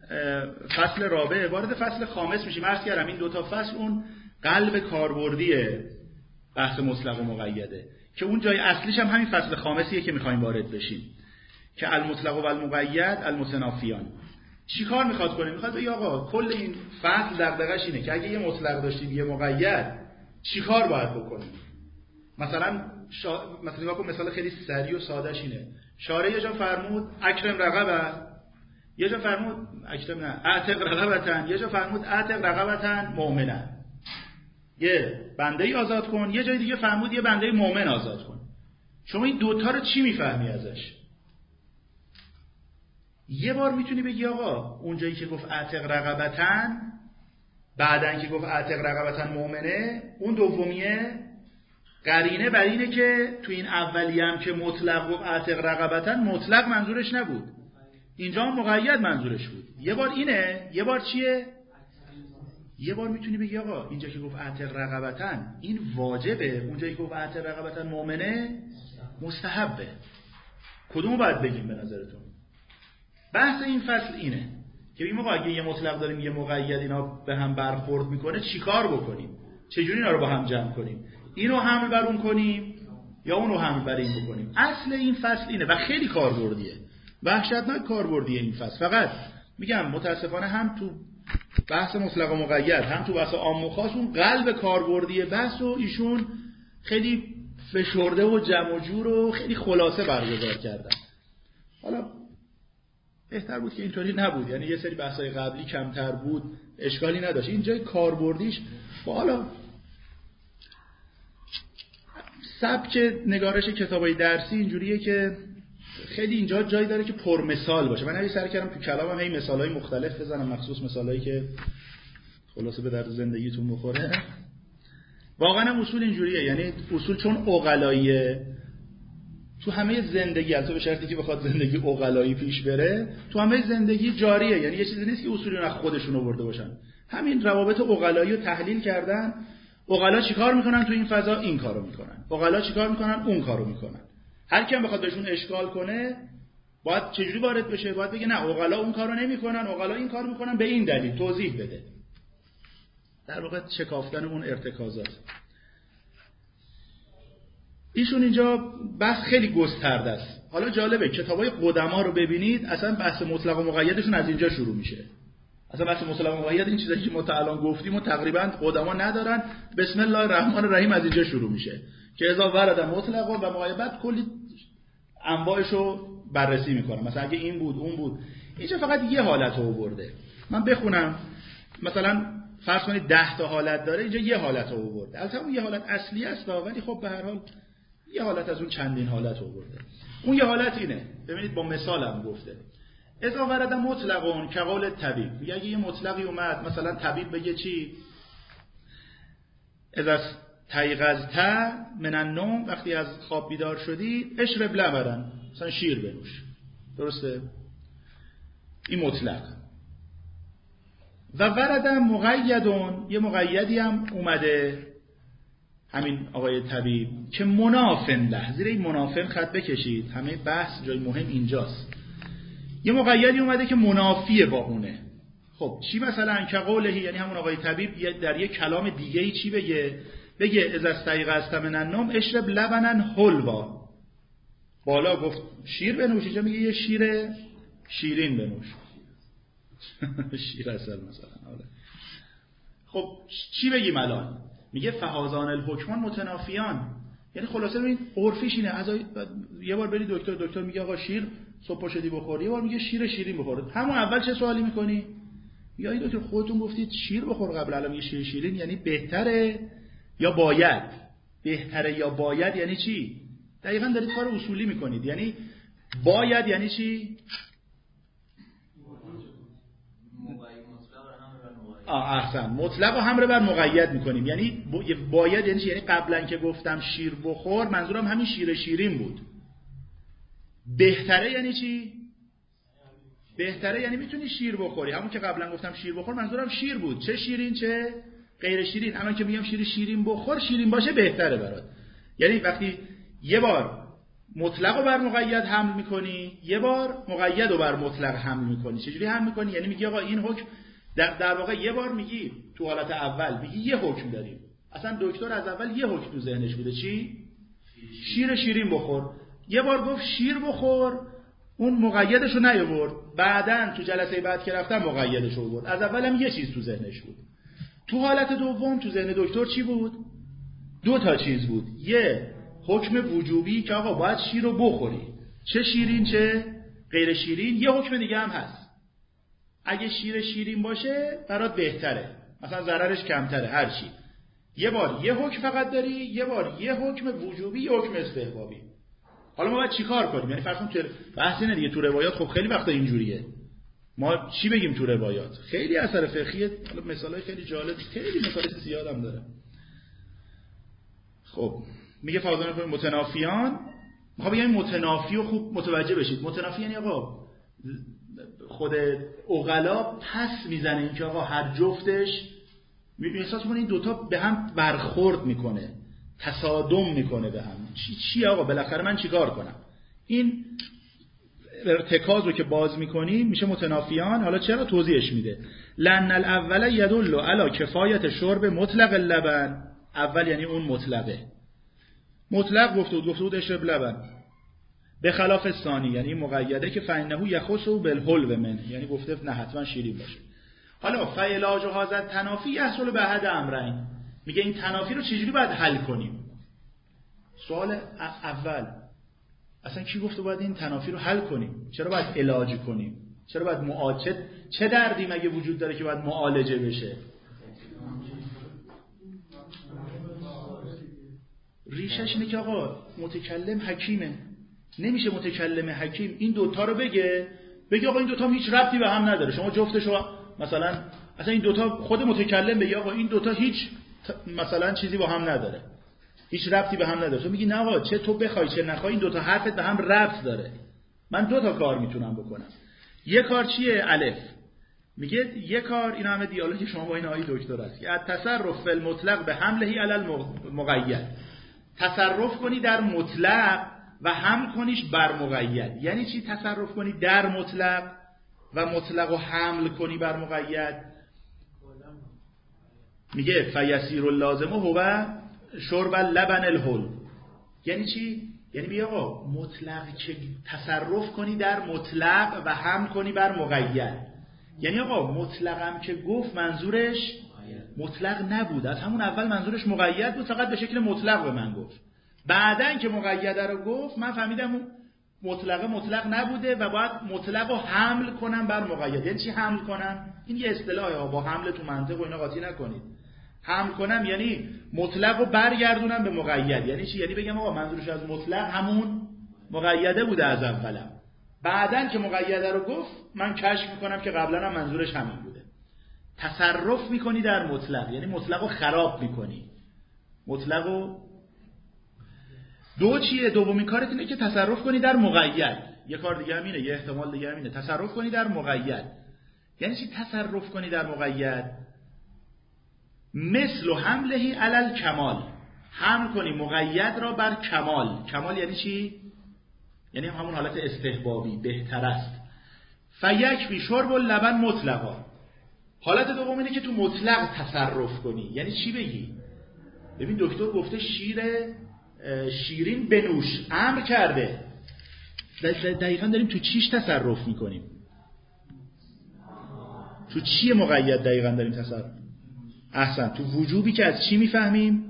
[SPEAKER 1] فصل رابع وارد فصل خامس میشیم. عرض کردم این دو تا فصل اون قلب کاربردی بحث مطلق و مقیده که اون جای اصلیش هم همین فصل خامسیه که میخوایم وارد بشیم که المطلق و المقید المتنافیان. چی کار میخواد کنه؟ میخواد بگه آقا کل این فصل دغدغش اینه که اگه یه مطلق داشتیم یه مقید چی کار باید بکنیم. مثلا شا... مثلا نگاه کن مثال خیلی سریع و سادهش اینه. شارع یه جا فرمود اکرم رقبه، یه جا فرمود اکرم نه اعتق رقبتن، یه جا فرمود اعتق رقبتن مؤمنن، یه بنده ای آزاد کن، یه جای دیگه فرمود یه بنده مؤمن آزاد کن. شما این دوتا رو چی میفهمی ازش؟ یه بار میتونی بگی آقا اونجایی که گفت اعتق رقبتن بعدن که گفت اعتق رقبتن مؤمنه، اون دومیه قرینه بر اینه که تو این اولیه هم که مطلق گفت اعتق رقبتن مطلق منظورش نبود، اینجا هم مقید منظورش بود. یه بار اینه، یه بار چیه؟ یه بار میتونی بگی آقا اینجا که گفت اعتق رقبتن این واجبه، اونجایی که گفت اعتق رقبتن مؤمنه مستحبه. کدومو باید بگیم به نظرتون؟ بحث این فصل اینه که بگیم آقا اگه یه مطلق داریم یه مقید اینا به هم برخورد میکنه چیکار بکنیم؟ چجوری اینا رو با هم جمع کنیم؟ اینو حمل بر اون کنیم یا اونو حمل بر این بکنیم؟ اصل این فصل اینه و خیلی کاربردیه، وحشتناک کاربردیه این فصل. فقط میگم متاسفانه هم تو بحث مطلق و مقید هم تو بحث عام و خاص اون قلب کاربردی بحث و ایشون خیلی فشرده و جمع و جور و خیلی خلاصه برگزار کردن. حالا بهتر بود که اینطوری نبود، یعنی یه سری بحث‌های قبلی کمتر بود اشکالی نداشت. این جای کاربردیش با حالا سبک نگارش کتابای درسی اینجوریه که خیلی اینجا جایی داره که پر مثال باشه. من هی سعی کردم تو کلامم هی مثالای مختلف بزنم، مخصوص مثالایی که خلاصه به درد زندگیتون بخوره. واقعا اصول اینجوریه، یعنی اصول چون عقلاییه تو همه زندگی، البته به شرطی که بخواد زندگی عقلایی پیش بره، تو همه زندگی جاریه. یعنی یه چیزی نیست که اصولی از خودشون آورده باشن. همین روابط عقلایی رو تحلیل کردن. عقلا چیکار میکنن تو این فضا؟ این کارو میکنن. عقلا چیکار میکنن؟ اون کارو میکنن. هر کی هم بخواد بهشون اشکال کنه، باید چجوری وارد بشه؟ باید بگه نه عقلا اون کارو نمیکنن، عقلا این کارو میکنن به این دلیل، توضیح بده. در واقع شکافتن اون ارتکازات. ایشون اینجا بحث خیلی گسترده است. حالا جالبه کتابای قدما رو ببینید، اصلا بحث مطلق و مقیدشون از اینجا شروع میشه. اصلا بحث مطلق و مقید این چیزایی که ما تا الان گفتیم و تقریبا قدما ندارن. بسم الله الرحمن الرحیم از اینجا شروع میشه که اذا ورد مطلق و مقید، کلی انواعش رو بررسی میکنه. مثلا اگه این بود اون بود. اینجا فقط یه حالت رو آورده. من بخونم. مثلا فرض کنید ده تا حالت داره، اینجا یه حالت رو آورده. البته اون یه حالت اصلی است، ولی خب به هر حال یه حالت از اون چندین حالت آورده. اون یه حالت اینه. ببینید با مثالم گفته. اذا ورد مطلقون که قول طبیب. میگه اگه یه مطلقی اومد، مثلا طبیب بگه چی؟ اذا تیقظت من النوم، وقتی از خواب بیدار شدی، اشرب لبن، مثلا شیر بنوش. درسته؟ این مطلق. و ورد مقیدون، یه مقیدی هم اومده، همین آقای طبیب، که منافن له. زیر این منافن خط بکشید. همه بحث جای مهم اینجاست. یه مقیدی اومده که منافیه با اونه. خب چی مثلا؟ که قوله، یعنی همون آقای طبیب در یه کلام دیگه ای چی بگه؟ بگه اذا استیقظت من النوم اشرب لبنا حلوا. بالا گفت شیر بنوش، اینجا میگه یه شیر شیرین بنوش. شیر اصل مثلا. خب چی بگیم الان؟ میگه فهازان الحکمان متنافیان. یعنی خلاصه ببین عرفیش اینه. از یه بار بری دکتر، دکتر میگه آقا شیر صبح شدی بخور، یه بار میگه شیر شیرین بخور. همون اول چه سوالی میکنی؟ یا این دکتر خودتون گفتید شیر بخور قبل، الان میگه شیر شیرین، یعنی بهتره یا باید؟ بهتره یا باید یعنی چی؟ دقیقاً دارید کار اصولی میکنید. یعنی باید یعنی چی؟ آه احسن. مطلق و همره بر مقید میکنیم. یعنی باید یعنی چی؟ یعنی قبلا که گفتم شیر بخور، منظورم همین شیر شیرین بود. بهتره یعنی چی؟ بهتره یعنی میتونی شیر بخوری. همون که قبلا گفتم شیر بخور، منظورم شیر بود. چه شیرین چه غیر شیرین. اما که میگم شیر شیرین بخور، شیرین باشه بهتره برات. یعنی وقتی یه بار مطلق رو بر مقید حمل میکنی، یه بار مقید رو بر مطلق حمل میکنی. چجوری حمل میکنی؟ یعنی میگی آقا این حکم در, در واقع یه بار میگی تو حالت اول میگی یه حکم داریم. اصلا دکتر از اول یه حکم تو ذهنش بوده. چی؟ شیر شیرین بخور. یه بار گفت شیر بخور، اون مقیدش رو نیاورد. بعدن تو جلسه بعد که رفتم مقیدش رو آورد. از اول هم یه چیز تو ذهنش بود. تو حالت دوم تو ذهن دکتر چی بود؟ دو تا چیز بود. یه حکم وجوبی که آقا باید شیر رو بخوری، چه شیرین چه غیر شیرین. یه حکم دیگه هم هست، اگه شیر شیرین باشه برات بهتره، مثلا ضررش کمتره، هر چی. یه بار یه حکم فقط داری، یه بار یه حکم وجوبی، یه حکم استحبابی. حالا ما باید چیکار کنیم؟ یعنی فرض کن تو بحث اینه دیگه، تو روایات خب خیلی وقتا اینجوریه. ما چی بگیم تو روایات؟ خیلی اثر فقهیه. حالا مثالای خیلی جالب، خیلی مثال زیادم داره. خب میگه فاضلان کنیم متنافیان. میخوام بگم متنافی رو خوب متوجه بشید. متنافی یعنی آقا خود عقلا پس میزنه این که آقا هر جفتش میبینی احساس کنه این دوتا به هم برخورد میکنه، تصادم میکنه به هم. چی چی آقا بالاخره من چیکار کنم؟ این ارتکاز رو که باز میکنی میشه متنافیان. حالا چرا؟ توضیحش میده. لأن الاول یدل علی کفایت شرب مطلق اللبن. اول یعنی اون مطلقه، مطلق گفته بود گفته بود اشرب لبن، به خلاف ثانی یعنی مقیده که فانه یخص بالحلو من، یعنی گفته نه حتما شیرین باشه. حالا فعلاج و حاضر تنافی یحصل به احد امرین. میگه این تنافی رو چجوری باید حل کنیم؟ سوال اول اصلا کی گفته باید این تنافی رو حل کنیم؟ چرا باید علاج کنیم؟ چرا باید معالجه؟ چه دردی مگه وجود داره که باید معالجه بشه؟ ریشش اینه که آقا متکلم حکیمه، نمیشه متکلم حکیم این دوتا رو بگه بگه آقا این دوتا هیچ ربطی به هم نداره، شما جفتشو مثلا اصلا این دوتا خود متکلم بگه آقا این دوتا هیچ مثلا چیزی با هم نداره. هیچ ربطی به هم نداره. تو میگی نه آقا چه تو بخوای چه نخوای این دو تا حرفت به هم ربط داره. من دو تا کار میتونم بکنم. یه کار چیه؟ الف. میگه یه کار، این همه دیالوگ شما با این آقای دکتر است که التصرف فی المطلق به حملهی علی المقید. تصرف کنی در مطلق و حمل کنیش بر مقید. یعنی چی تصرف کنی در مطلق و مطلق و حمل کنی بر مقید؟ میگه فیسیر اللازم هو شرب لبن الحل. یعنی چی؟ یعنی میگه آقا مطلق که تصرف کنی در مطلق و حمل کنی بر مقید. یعنی آقا مطلقم که گفت منظورش مطلق نبود، از همون اول منظورش مقید بود، فقط به شکل مطلق به من گفت. بعدن که مقیده رو گفت من فهمیدم مطلق مطلق نبوده و باید مطلق رو حمل کنم بر مقید. یعنی چی حمل کنم؟ این یه اصطلاحه ها، با حمل تو منطق و اینا قاطی نکنید. حمل کنم یعنی مطلق رو برگردونم به مقید. یعنی چی؟ یعنی بگم آقا منظورش از مطلق همون مقیده بوده از اولم، بعدن که مقیده رو گفت من کشف میکنم که قبلا هم منظورش همین بوده. تصرف میکنی در مطلق یعنی مطلق رو خراب میکنی. مطلق رو دو چیه؟ دومین کارت اینه که تصرف کنی در مقید. یه کار دیگه همینه، یه احتمال دیگه همینه، تصرف کنی در مقید. یعنی چی تصرف کنی در مقید؟ مثل حملهی علی الکمال، حمل کنی مقید را بر کمال. کمال یعنی چی؟ یعنی همون حالت استحبابی، بهتر است. فیک بی شرب اللبن مطلقا. حالت دوم اینه که تو مطلق تصرف کنی. یعنی چی بگی؟ ببین دکتر گفته شیر شیرین بنوش، امر کرده. دقیقا داریم تو چیش تصرف میکنیم؟ تو چی مقید دقیقا داریم تصرف؟ احسن، تو وجوبی که از چی میفهمیم؟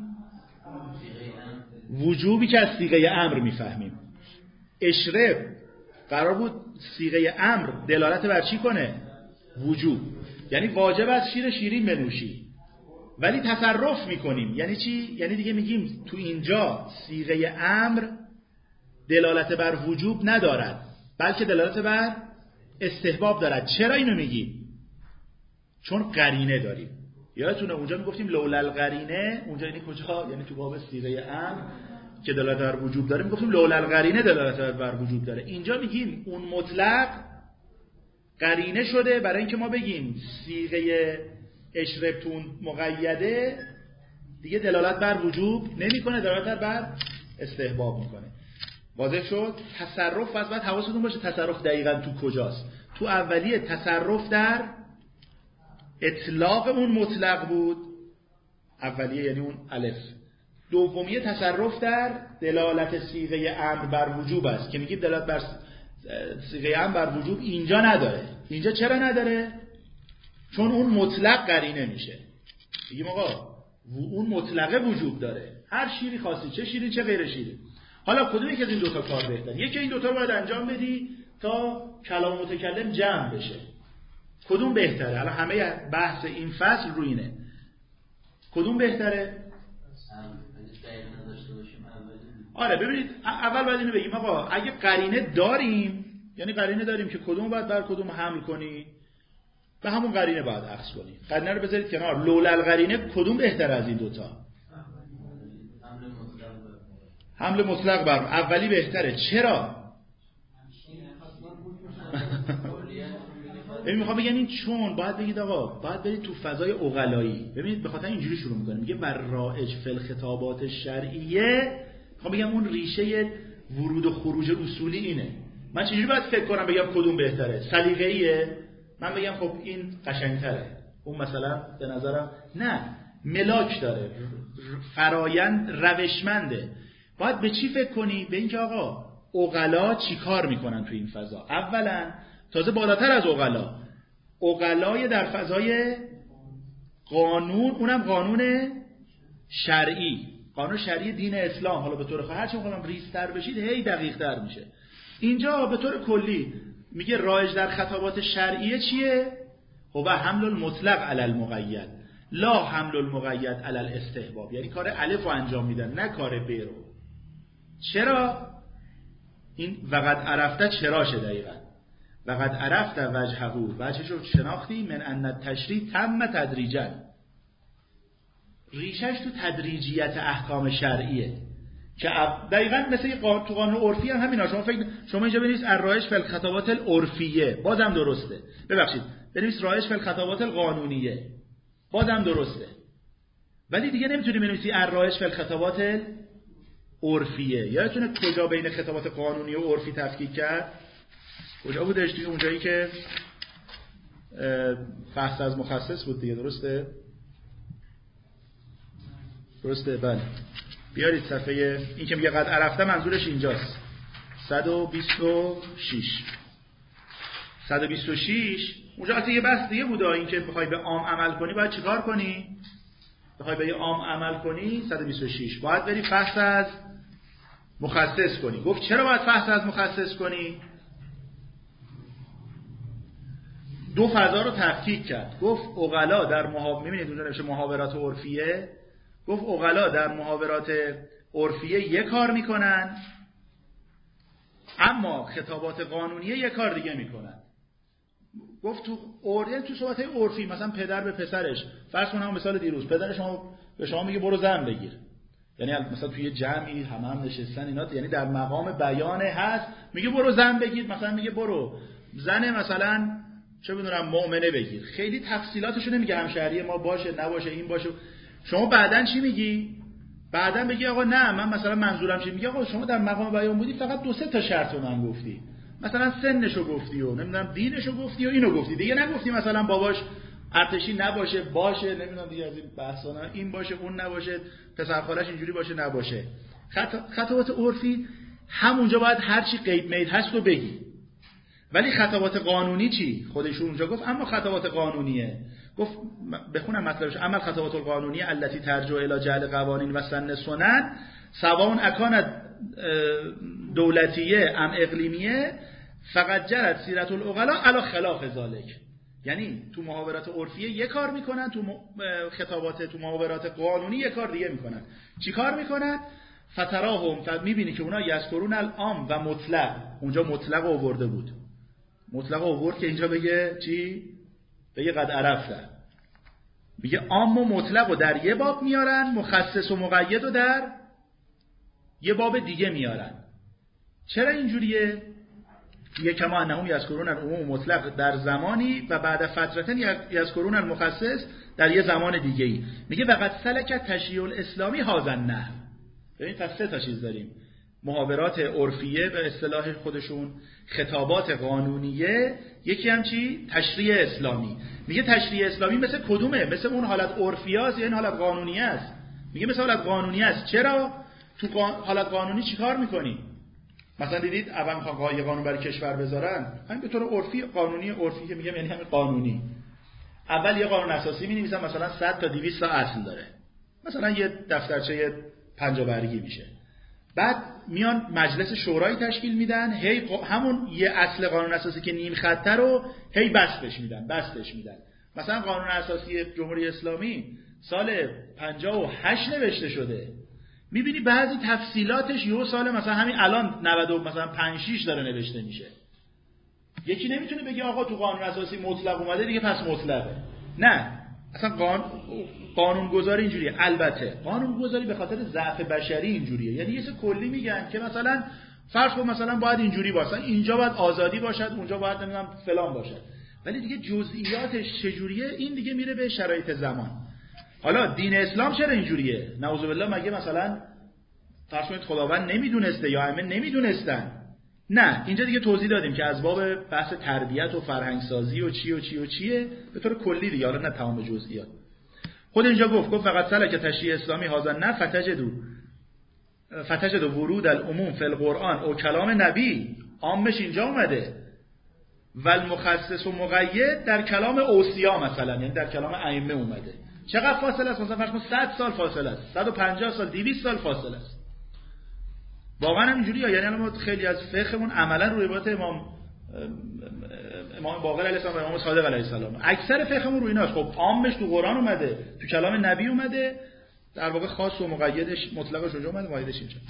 [SPEAKER 1] وجوبی که از صیغه امر میفهمیم. اشرب قرار بود صیغه امر دلالت بر چی کنه؟ وجوب. یعنی واجب است شیر شیرین بنوشی، ولی تصرف میکنیم. یعنی چی؟ یعنی دیگه میگیم تو اینجا صیغه امر دلالت بر وجوب ندارد بلکه دلالت بر استحباب دارد. چرا اینو میگیم؟ چون قرینه داریم. یادتونه اونجا میگفتیم لولا القرینه، اونجا یعنی کجا؟ یعنی تو باب صیغه امر که دلالت بر وجوب داره میگفتیم لولا القرینه دلالت بر وجوب داره. اینجا میگیم اون مطلق قرینه شده برای اینکه ما بگیم صیغه اشربتون مقیده دیگه دلالت بر وجوب نمیکنه، دلالت بر استحباب میکنه. واضح شد؟ تصرف پس باید حواستون باشه تصرف دقیقاً تو کجاست. تو اولیه تصرف در اطلاق اون مطلق بود، اولیه یعنی اون الف. دومیه تصرف در دلالت صیغه امر بر وجوب است که میگیم دلالت بر صیغه امر بر وجوب اینجا نداره. اینجا چرا نداره؟ چون اون مطلق قرینه میشه. میگیم آقا اون مطلقه وجوب داره، هر شیری خاصی، چه شیری چه غیر شیری. حالا کدوم یک از این دوتا کار بهتر؟ یکی این دوتا رو باید انجام بدی تا کلام متکلم جمع بشه. کدوم بهتره؟ حالا همه بحث این فصل رو اینه. کدوم بهتره؟ آره ببینید اول باید اینو بگیم آقا اگه قرینه داریم، یعنی قرینه داریم که کدوم باید بر کدوم حمل کنی، به همون قرینه باید عکس کنی. قرینه رو بذارید کنار. لولا القرینه کدوم بهتر از این دوتا؟ حمل مطلق بر اولی بهتره. چرا؟ ببین میخوام بگم این چون باید بگید آقا باید برید تو فضای عقلایی. ببینید به خاطر اینجوری شروع میکنه، میگه بر رائج فی الخطابات الشرعیه. میخوام بگم اون ریشه ورود و خروج اصولی اینه. من چجوری باید فکر کنم بگم کدوم بهتره؟ سلیقه‌ایه؟ من بگم خب این قشنگتره، اون مثلا به نظرم نه، ملاک داره، فرایند روشمنده. باید به چی فکر کنی؟ به اینکه آقا عقلا چی کار میکنن تو این فضا. اولا تازه بالاتر از عقلا، عقلای در فضای قانون، اونم قانون شرعی، قانون شرعی دین اسلام. حالا به طور خاص هرچی میخوام ریزتر بشید هی دقیق تر میشه. اینجا به طور کلی میگه رایج در خطابات شرعیه چیه؟ هو حمل المطلق علی المقید لا حمل المقید علی الاستحباب. یعنی کار الف رو انجام میدن نه کار ب رو. چرا؟ این وقد عرفته چراشه دقیقا. وقد عرفته وجههو، وجهش رو شناختی، من ان التشریع تم تدریجا. ریشش تو تدریجیت احکام شرعیه که دقیقاً مثل تو قانون عرفی هم همینا. شما فکر شما اینجا بنویس الرایج فی الخطابات العرفیه، بازم درسته. ببخشید بنویس رایج فی الخطابات القانونیه، بازم درسته. ولی دیگه نمیتونی بنویسی الرایج فی الخطابات عرفیه. یادتونه کجا بین خطابات قانونی و عرفی تفکیک کرد؟ کجا بودش؟ دیگه اونجایی که فحص از مخصص بود دیگه. درسته؟ درسته بله. بیارید صفحه این که میگه قد عرفته منظورش اینجاست. صد و بیست و شش صد و بیست و شش اونجا اصلا یه بحث دیگه بوده. این که بخوای به عام عمل کنی باید چیکار کنی؟ بخوای به عام عمل کنی صد و بیست و شش باید بری فحص از مخصص کنی. گفت چرا باید فحص از مخصص کنی؟ دو فضا رو تفکیک کرد. گفت عقلا در محاور میبینید اونجا نوشته محاورات عرفیه. گفت عقلا در محاورات عرفیه یک کار میکنن، اما خطابات قانونیه یک کار دیگه میکنن. گفت تو اردن تو صحبت عرفی مثلا پدر به پسرش، فرض کن هم مثال دیروز، پدر شما به شما میگه برو زن بگیر، یعنی مثلا توی جمعی همه هم نشستن اینا، یعنی در مقام بیانه هست، میگه برو زن بگیر، مثلا میگه برو زن مثلا چه بدونم مؤمنه بگیر. خیلی تفصیلاتشو نمیگه همشهری ما باشه نباشه این باشه. شما بعدن چی میگی؟ بعدن بگی آقا نه من مثلا منظورم چی؟ میگه آقا شما در مقام بیان بودی فقط دو سه تا شرط رو من گفتی، مثلا سنشو گفتی و نمیدونم دینشو گفتی و اینو گفتی، دیگه نگفتی مثلا باباش ارتشی نباشه باشه، نمیدونم دیگه از این بحثا نه، این باشه اون نباشه، پسر خالش اینجوری باشه نباشه. خط... خطابات عرفی همونجا باید هر چی قید مید هست رو بگی. ولی خطابات قانونی چی؟ خودشون اونجا گفت اما خطابات قانونیه. گفت بخونم مطلبش، اما الخطابات القانونیه التي ترجع الى جعل قوانین و سن سنن سواء اکانت دولتیه ام اقلیمیه فقط جرت سیرت العقلاء علی خلاف ذالک. یعنی تو محاورات عرفیه یک کار میکنن، تو خطابات تو محاورات قانونی یک کار دیگه میکنن. چی کار میکنن؟ فتراهم، فد میبینی که اونا یذکرون العام و مطلق، اونجا مطلق آورده بود، مطلق آورد که اینجا بگه چی؟ بگه قد عرفته. میگه عام و مطلق رو در یه باب میارن، مخصص و مقید رو در یه باب دیگه میارن. چرا اینجوریه؟ یه کما انهم یذکرون العموم مطلق در زمانی و بعد فترتن یذکرون المخصص در یه زمان دیگه ای. میگه وقد سلک تشریع الاسلامی هذا نه. ببین پس سه تا چیز داریم: محاورات عرفیه به اصطلاح خودشون، خطابات قانونیه، یکی هم چی؟ تشریع اسلامی. میگه تشریع اسلامی مثل کدومه؟ مثل اون حالت عرفیه است یا این حالت قانونیه است؟ میگه مثل حالت قانونیه است. چرا؟ تو حالت قانونی چیکار میکنی؟ مثلا دیدید اول میخوان یه قانون برای کشور بذارن، همین به طور عرفی قانونی عرفی که میگم یعنی همین قانونی. اول یه قانون اساسی می‌نویسن مثلا صد تا دویست تا اصل داره، مثلا یه دفترچه پنجاه برگی میشه. بعد میان مجلس شورایی تشکیل میدن، هی همون یه اصل قانون اساسی که نیم خطه رو هی بستش میدن بستش میدن. مثلا قانون اساسی جمهوری اسلامی سال پنجاه و هشت نوشته شده، میبینی بعضی تفصیلاتش یه سال مثلا همین الان نود مثلا پنج شش داره نوشته میشه. یکی نمیتونه بگه آقا تو قانون اساسی مطلق اومده دیگه پس مطلقه. نه، اصلا قانون قانون گذاری اینجوریه. البته قانون گذاری به خاطر ضعف بشری اینجوریه، یعنی یه سه کلی میگن که مثلا فرض کن مثلا باید اینجوری باشه، اینجا باید آزادی باشد، اونجا باید نمیدونم فلان باشد، ولی دیگه جزئیاتش چجوریه این دیگه میره به شرایط زمان. حالا دین اسلام چرا اینجوریه؟ نعوذ بالله مگه مثلا فرض کنید خداوند نمیدونسته یا ائمه نمیدونستن؟ نه، اینجا دیگه توضیح دادیم که از باب بحث تربیت و فرهنگ سازی و چی و چی و چیه به طور کلی دیگه، حالا نه تمام جزئیات. خود اینجا گفت گفت فقط سلک تشریع اسلامی هازن نه فتجدو فتجدو ورود العموم فی القرآن او کلام نبی، عامش اینجا اومده، و المخصص و مقید در کلام اوصیا مثلا، یعنی در کلام ائمه اومده. چقدر فاصله است؟ مثلا فرض کن صد سال فاصله است، صد و پنجاه سال، دویست سال فاصله است. واقعا اینجوریه. یعنی الان ما خیلی از فقهمون عملا روی روایت امام امام باقر علیه السلام و امام صادق علیه السلام، اکثر فقهمون روی ایناست. خب عامش تو قرآن اومده، تو کلام نبی اومده، در واقع خاص و مقیدش مطلقش اونجا اومده، مقیدش اینجا.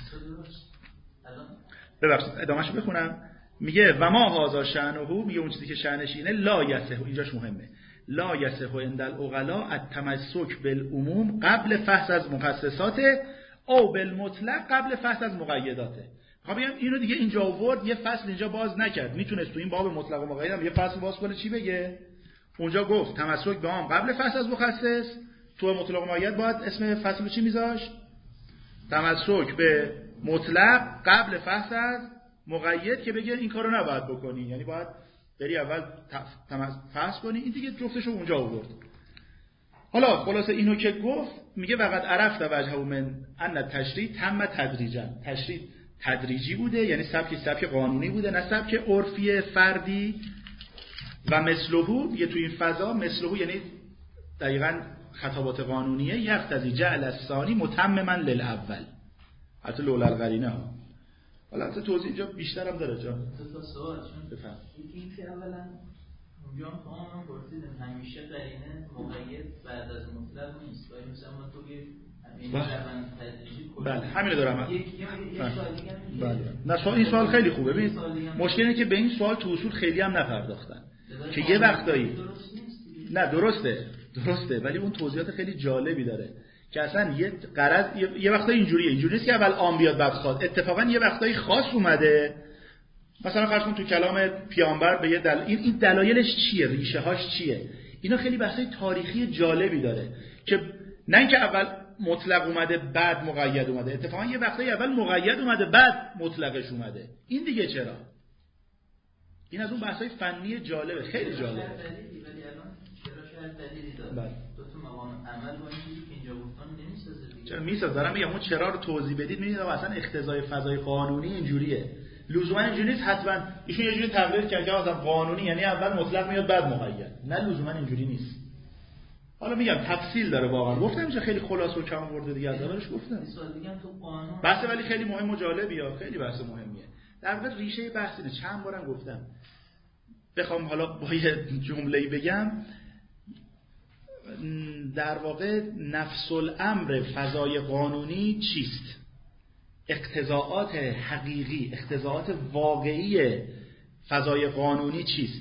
[SPEAKER 1] ببخشید ادامهش بخونم. میگه و ما هاذا شأنه، میگه اون چیزی که شأنش اینه لا یصح، اینجاش مهمه، لا یصح عند العقلاء التمسک بالعموم قبل فحص از مخصصات او بالمطلق قبل فحص از مقیداته. خب بگم اینو دیگه اینجا آورد، یه فصل اینجا باز نکرد، میتونست تو این باب مطلق و مقید هم یه فصل باز کنه چی بگه؟ اونجا گفت تمسک به عام قبل فحص از مخصص، تو مطلق و مقید باید اسم فصل رو چی میذاشت؟ تمسک به مطلق قبل فحص از مقید، که بگه این کارو نباید بکنی، یعنی باید بری اول فحص کنی. این دیگه جفتشو اونجا آورد. حالا خلاصه اینو که گفت میگه وقد عرفت وجهه من ان تشریع تم تدریجا، تشریع تدریجی بوده، یعنی سبک سبک قانونی بوده نه سبک عرفی فردی. و مثلهو میگه تو این فضا مثلهو یعنی دقیقاً خطابات قانونیه، یقتضی جعل الثانی متمما للاول، حتی لولا القرینه ها. حالا حتی توضیح اینجا بیشتر هم داره. جان
[SPEAKER 2] تو تا سوال چون
[SPEAKER 1] بفهم
[SPEAKER 2] یکی که اولا اونجا هم هم پرسیدم همیشه قرینه مقید بعد از مطلق نیست، ولی مثلا ما تو همین روند تدریجی کلا
[SPEAKER 1] بله همین رو دارم.
[SPEAKER 2] یک یک سوال دیگه
[SPEAKER 1] بله نه سوال این سوال خیلی خوبه. ببین مشکل اینه که به این سوال تو اصول خیلی هم نپرداختن که یه وقتایی نه درسته درسته ولی اون توضیحات خیلی جالبی داره که اصلا یه غرض یه وقتایی اینجوریه، اینجوری نیست که اول عام بیاد بعد خاص. اتفاقا یه وقتایی خاص اومده، مثلا فرض کن تو کلام پیامبر به یه دل... این این دلایلش چیه، ریشه هاش چیه، اینا خیلی بحثای تاریخی جالبی داره که نه اینکه اول مطلق اومده بعد مقید اومده، اتفاقا یه وقتایی اول مقید اومده بعد مطلقش اومده. این دیگه چرا؟ این از اون بحثای فنی جالبه، خیلی جالبه. بله.
[SPEAKER 2] دو تا مقام عمل با اینجوری که اینجا گفتن نمیسازه دیگه.
[SPEAKER 1] چرا میسازه؟ دارم میگم اون چرا رو توضیح بدید میبینید اصلا اقتضای فضای قانونی اینجوریه. لزوما اینجوری نیست حتما ایشون یه جوری تغییر کرده مثلا قانونی یعنی اول مطلق میاد بعد مقید. نه لزوما اینجوری نیست. حالا میگم تفصیل داره واقعا. گفتم چه خیلی خلاص و کم آورده دیگه از اولش گفتم.
[SPEAKER 2] سوال دیگه هم تو قانون
[SPEAKER 1] بحث ولی خیلی مهم و جالبیه، خیلی بحث مهمیه. در واقع ریشه بحث اینه، چند بارم گفتم. بخوام حالا با یه جمله‌ای بگم، در واقع نفس الامر فضای قانونی چیست؟ اقتضاعات حقیقی، اقتضاعات واقعی فضای قانونی چیست؟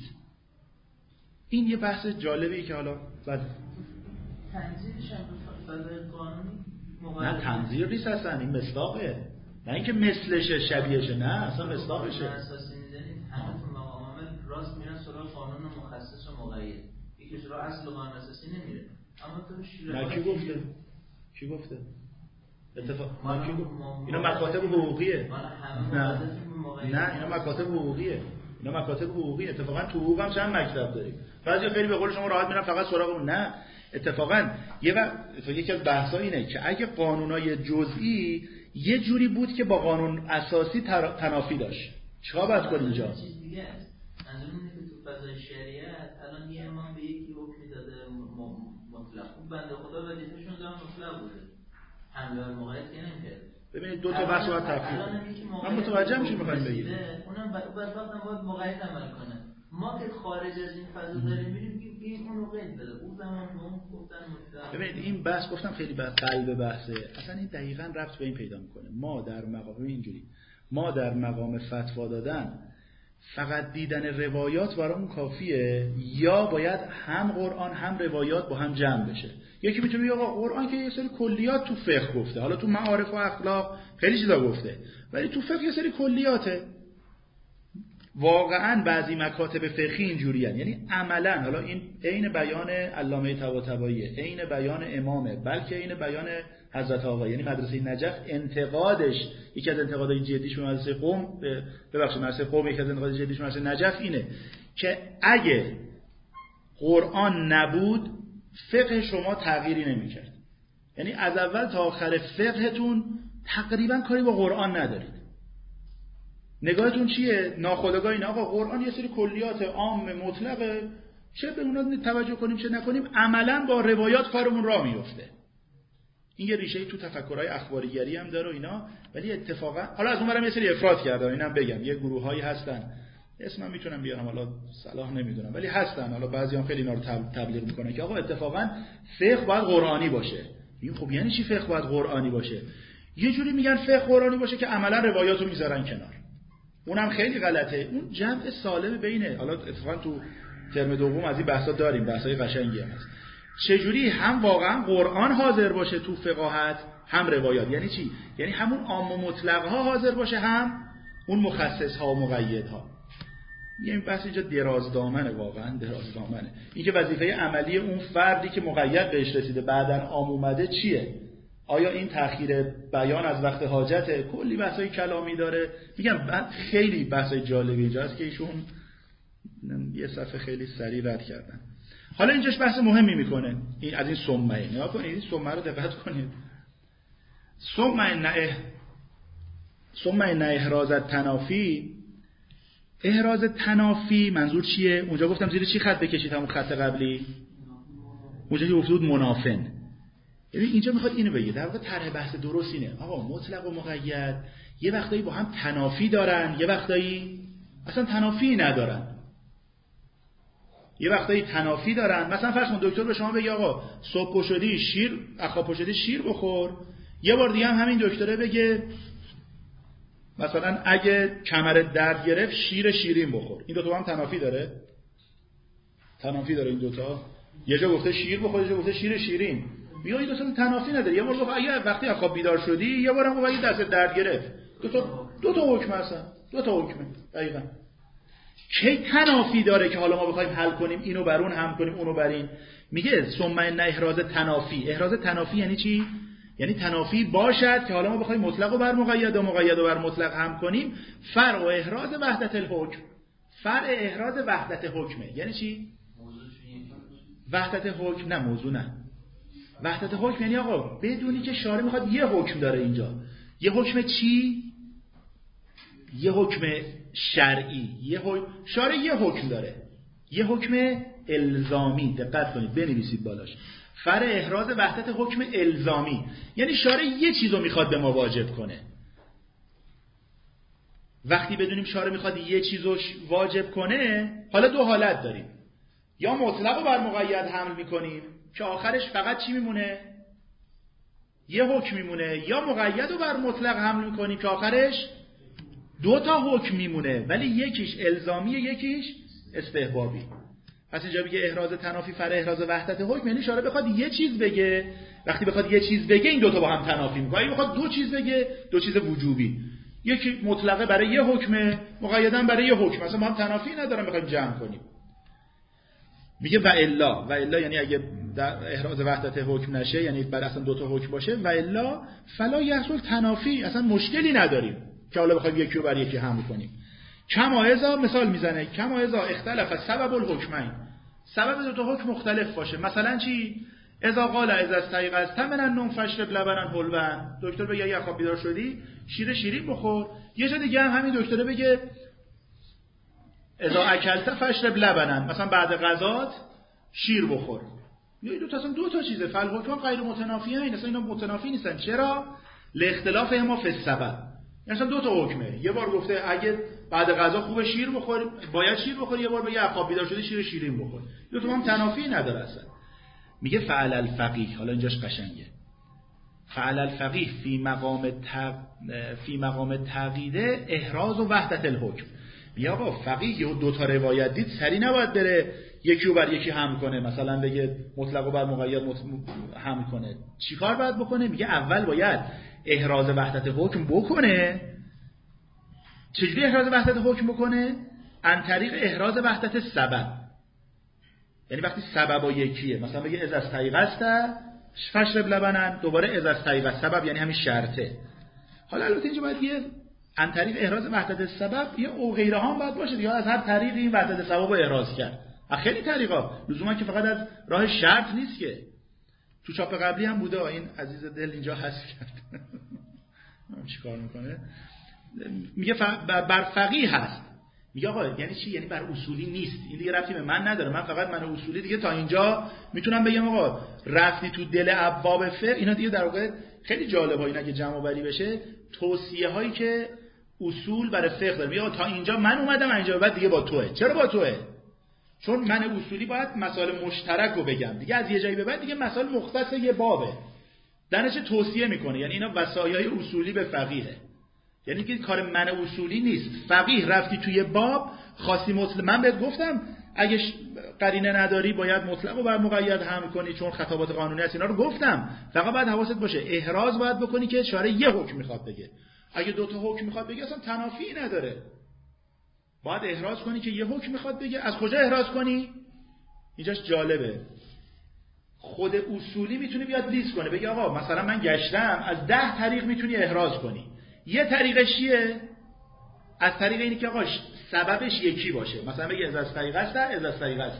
[SPEAKER 1] این یه بحث جالبیه که حالا بعد
[SPEAKER 2] تنظیرش هم فضای قانونی
[SPEAKER 1] نه تنظیر نیست اصلا، این مصداقه، نه اینکه مثلشه شبیهشه، نه اصلا مصداقشه.
[SPEAKER 2] اساسی می‌ذارید همه تو مقام عمل راست میرن سراغ قانون مخصص و مقید، یکی سراغ اصل قانون اساسی نمیره. اما تو
[SPEAKER 1] نه کی گفته؟ کی گفته؟ اتفاق ما کی گفت؟ اینا مکاتب حقوقیه. نه نه اینا مکاتب حقوقیه. اینا مکاتب حقوقی. اتفاقا تو حقوق هم چند مکتب داریم. بعضی خیلی به قول شما راحت میرن فقط سراغ اون. نه اتفاقا یه وقت یکی از بحث‌ها اینه که اگه قانونای جزئی یه جوری بود که با قانون اساسی تنافی داشت، چیکار باید کنیم اینجا؟
[SPEAKER 2] چیز دیگه است. منظورم اینه که تو فضای شریعت الان یه امام به یکی حکم داده مطلق، اون بنده خدا وظیفه‌شون داره مطلق بوده. حمله بر مقید که نمی‌کرد.
[SPEAKER 1] ببینید دو تا بحث باید تفکیک کنیم. من متوجهم چی می‌خواید بگید.
[SPEAKER 2] اونم بعد وقتا باید مقید عمل کنه. ما که خارج از این فضا داریم می‌بینیم این اونو قید بده. اون زمان اون گفتن مطلق.
[SPEAKER 1] ببینید این بحث گفتم خیلی بحث قلب بحثه. اصلا این دقیقاً ربط به این پیدا می‌کنه. ما در مقام اینجوری ما در مقام فتوا دادن فقط دیدن روایات برامون کافیه یا باید هم قرآن هم روایات با هم جمع بشه؟ یکی میتونه بگه آقا قرآن که یه سری کلیات تو فقه گفته، حالا تو معارف و اخلاق خیلی چیزا گفته، ولی تو فقه یه سری کلیاته. واقعا بعضی مکاتب فقهی اینجوریان، یعنی عملا حالا این عین بیان علامه طباطبایی، عین بیان امامه، بلکه عین بیان حضرت آقا، یعنی مدرسه نجف انتقادش، یکی از انتقادهای جدیش به مدرسه قم، ببخشید مدرسه قم یکی از انتقادهای جدیش به مدرسه نجف اینه که اگه قرآن نبود فقه شما تغییری نمی‌کرد. یعنی از اول تا آخر فقهتون تقریبا کاری با قرآن ندارید. نگاهتون چیه؟ ناخودآگاه این آقا قرآن یه سری کلیات عام مطلقه، چه به اونا توجه کنیم چه نکنیم، عملاً با روایات کارمون راه میفته. این یه ریشه‌ای تو تفکرهای اخباریگری هم داره و اینا، ولی اتفاقا حالا از اونورم یه سری افراط کردن، اینم بگم یه گروه‌هایی هستن، اسمم میتونم بیارم حالا صلاح نمیدونم، ولی هستن، حالا بعضیام خیلی اینا رو تبلیغ میکنن که آقا اتفاقا فقه باید قرآنی باشه. این خب یعنی چی فقه باید قرآنی باشه؟ یه جوری میگن فقه قرآنی باشه که عملاً روایاتو میذارن کنار. اونم خیلی غلطه. اون جمع سالم بینه، حالا اتفاقا تو ترم دوم از این بحثا داریم، بحثای قشنگی هم هست. چجوری هم واقعا قرآن حاضر باشه تو فقاهت، هم روایات. یعنی چی؟ یعنی همون عام و مطلق ها حاضر باشه، هم اون مخصص ها و مقید ها. این بحث اینجا دراز دامنه، واقعا دراز دامنه. این که وظیفه عملی اون فردی که مقید بهش رسیده بعدن عام اومده چیه؟ آیا این تأخیر بیان از وقت حاجته؟ کلی بحثای کلامی داره. میگم خیلی بحثای جالبی اینجا هست که ایشون یه صفحه خیلی سریع رد کردن. حالا اینجاش بحث مهمی میکنه این از این سمعه. نگاه کنید این سمعه رو دقت کنید. سمعه نه سمعه نه احراز تنافی. احراز تنافی منظور چیه؟ اونجا گفتم زیر چی خط بکشید همون خط قبلی؟ اونجا که افتاد منافن. ببین اینجا میخواد اینو بگه، در واقع طرح بحث درست اینه. آقا مطلق و مقید یه وقتایی با هم تنافی دارن، یه وقتایی اصلا تنافی ندارن. یه وقتایی تنافی دارن. مثلا فرض کن دکتر به شما بگه آقا صبح شدی شیر اخا شدی شیر بخور، یه بار دیگه هم همین دکتره بگه مثلا اگه کمرت درد گرفت شیر شیرین بخور. این دو تا هم تنافی داره؟ تنافی داره این دوتا؟ یه جا گفته شیر بخور، یه جا گفته شیر شیرین. میگه این دو تا تنافی نداره. یه بار گفت اگه وقتی از خواب بیدار شدی، یه بارم گفت اگه دست درد گرفت. دو تا دو تا حکم هستن. دو تا حکمه. دقیقاً. کی تنافی داره که حالا ما بخوایم حل کنیم اینو بر اون هم کنیم اونو بر این؟ میگه ثم ان احراز تنافی. احراز تنافی یعنی چی؟ یعنی تنافی باشد که حالا ما بخوایم مطلق و بر مقید و مقید و بر مطلق هم کنیم. فرع و احراز وحدت الحکم. فرع احراز وحدت حکمه. یعنی چی؟ وحدت حکم نه موضوع نه. وحدت حکم یعنی آقا بدونی که شارع میخواد یه حکم داره اینجا. یه حکم چی؟ یه حکم شرعی. یه حکم شارع یه حکم داره. یه حکم الزامی. دقت کنید بنویسید بالاش. فرع احراز وحدت حکم الزامی یعنی شارع یه چیزو میخواد به ما واجب کنه. وقتی بدونیم شارع میخواد یه چیزو واجب کنه، حالا دو حالت داریم. یا مطلق و بر مقید حمل میکنیم که آخرش فقط چی میمونه؟ یه حکم میمونه. یا مقید و بر مطلق حمل میکنیم که آخرش دو تا حکم میمونه ولی یکیش الزامی یکیش استحبابی. پس اینجا میگه احراز تنافی فرع احراز وحدت حکم یعنی شارع بخواد یه چیز بگه. وقتی بخواد یه چیز بگه این دو تا با هم تنافی میکنه. اگه بخواد دو چیز بگه، دو چیز وجوبی، یکی مطلقه برای یه حکمه، مقیدا برای یه حکم، اصلا با هم تنافی ندارن بخوایم جمع کنیم. میگه و الا. و الا یعنی اگه در احراز وحدت حکم نشه، یعنی برای اصلا دو تا حکم باشه، و الا فلا یحصل تنافی، اصلا مشکلی نداریم که حالا بخوایم یکی رو بر یکی حمل کنیم. کما اذا مثال میزنه کما اذا اختلف سبب الحکمین. سبب دو تا حکم مختلف باشه. مثلا چی؟ اذا قال اذا استيقظت من النوم فاشرب لبنا حلوا. دکتر بگه اگه خواب بیدار شدی شیر شیرین بخور. یه جا دیگه هم همین دکتر بگه اذا اکلت فاشرب لبنا، مثلا بعد غذات شیر بخور. این دو تا اصلا دو تا چیزه. فل حکم غیر متنافیه. این اصلا اینا متنافی نیستن. چرا؟ لاختلاف ما فی السبب. یعنی اصلا دو تا حکمه. یه بار گفته اگه بعد غذا خوب شیر بخوری، باید شیر بخوری. یه بار بگه خواب بیدار شدی شیر شیرین بخور. دو تا هم تنافی نداره اصلا. میگه فعل الفقیه. حالا اینجاش قشنگه. فعل الفقیه فی مقام تق... فی مقام تعقیده احراز و وحدت الحکم. میگه آقا فقیه یه دو تا روایت دید سری نباید بره یکی رو بر یکی حمل کنه، مثلا بگه مطلق و بر مقید مت... حمل کنه. چیکار باید بکنه؟ میگه اول باید احراز وحدت حکم بکنه. چجوری احراز وحدت حکم بکنه؟ عن طریق احراز وحدت سبب. یعنی وقتی سبب و یکیه، مثلا بگه اذا استيقظت فاشرب لبنا، دوباره اذا استيقظت سبب یعنی همین شرطه. حالا البته اینجا باید یه عن طریق احراز وحدت سبب یه او غیره هم باید باشه یا از هر طریقی این وحدت سبب رو احراز کرد. خیلی طریقا، لزوما که فقط از راه شرط نیست که. تو چاپ قبلی هم بوده. این عزیز دل اینجا حذف کرد. چیکار میکنه؟ میگه بر فقیه هست. میگه آقا یعنی چی؟ یعنی بر اصولی نیست. این دیگه ربطی به من نداره. من فقط من اصولی دیگه تا اینجا میتونم بگم آقا رفتی تو دل ابواب فقه. اینا دیگه در واقع خیلی جالبه اینا که جمع آوری بشه. توصیه هایی که اصول برای فقه داره. میگه تا اینجا من اومدم، اینجا بعد دیگه با توئه. چرا با توئه؟ چون من اصولی باید مسائل مشترک رو بگم. دیگه از یه جایی به بعد دیگه مسائل مختص یه بابه. درش توصیه میکنه. یعنی اینا وصایای اصولی به فقیه. یعنی که کار من اصولی نیست. فقیه رفتی توی باب خاصی مطلق. من بهت گفتم اگه قرینه نداری باید مطلق رو بر مقید حمل کنی چون خطابات قانونی هست. اینا رو گفتم، فقط باید حواست باشه احراز باید بکنی که شارع یه حکم میخواد بگه. اگه دو تا حکم میخواد بگه اصلا تنافی نداره. باید احراز کنی که یه حکم میخواد بگه. از کجا احراز کنی؟ اینجاش جالبه. خود اصولی میتونه بیاد لیست کنه بگه آقا مثلا من گشتم از ده طریق میتونی احراز کنی. یه طریقش چیه؟ از طریق اینی که آقا سببش یکی باشه. مثلا بگه از از طریق است از از طریق است.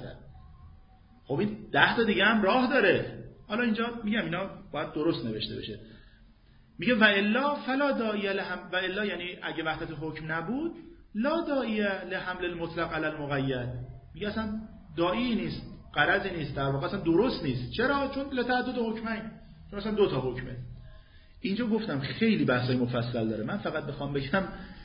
[SPEAKER 1] خب این ده تا دیگه هم راه داره. حالا اینجا میگم اینا باید درست نوشته بشه. میگه و الا فلا داعی لهم، و الا یعنی اگه وحدت حکم نبود لا داعی لحمل المطلق علی المقید. میگه اصلا داعی نیست، غرضی نیست، در واقع اصلا درست نیست. چرا؟ چون لتعدد حکمین، چون اصلا دو تا حکمه. اینجا گفتم خیلی بحثای مفصل داره. من فقط بخوام بگم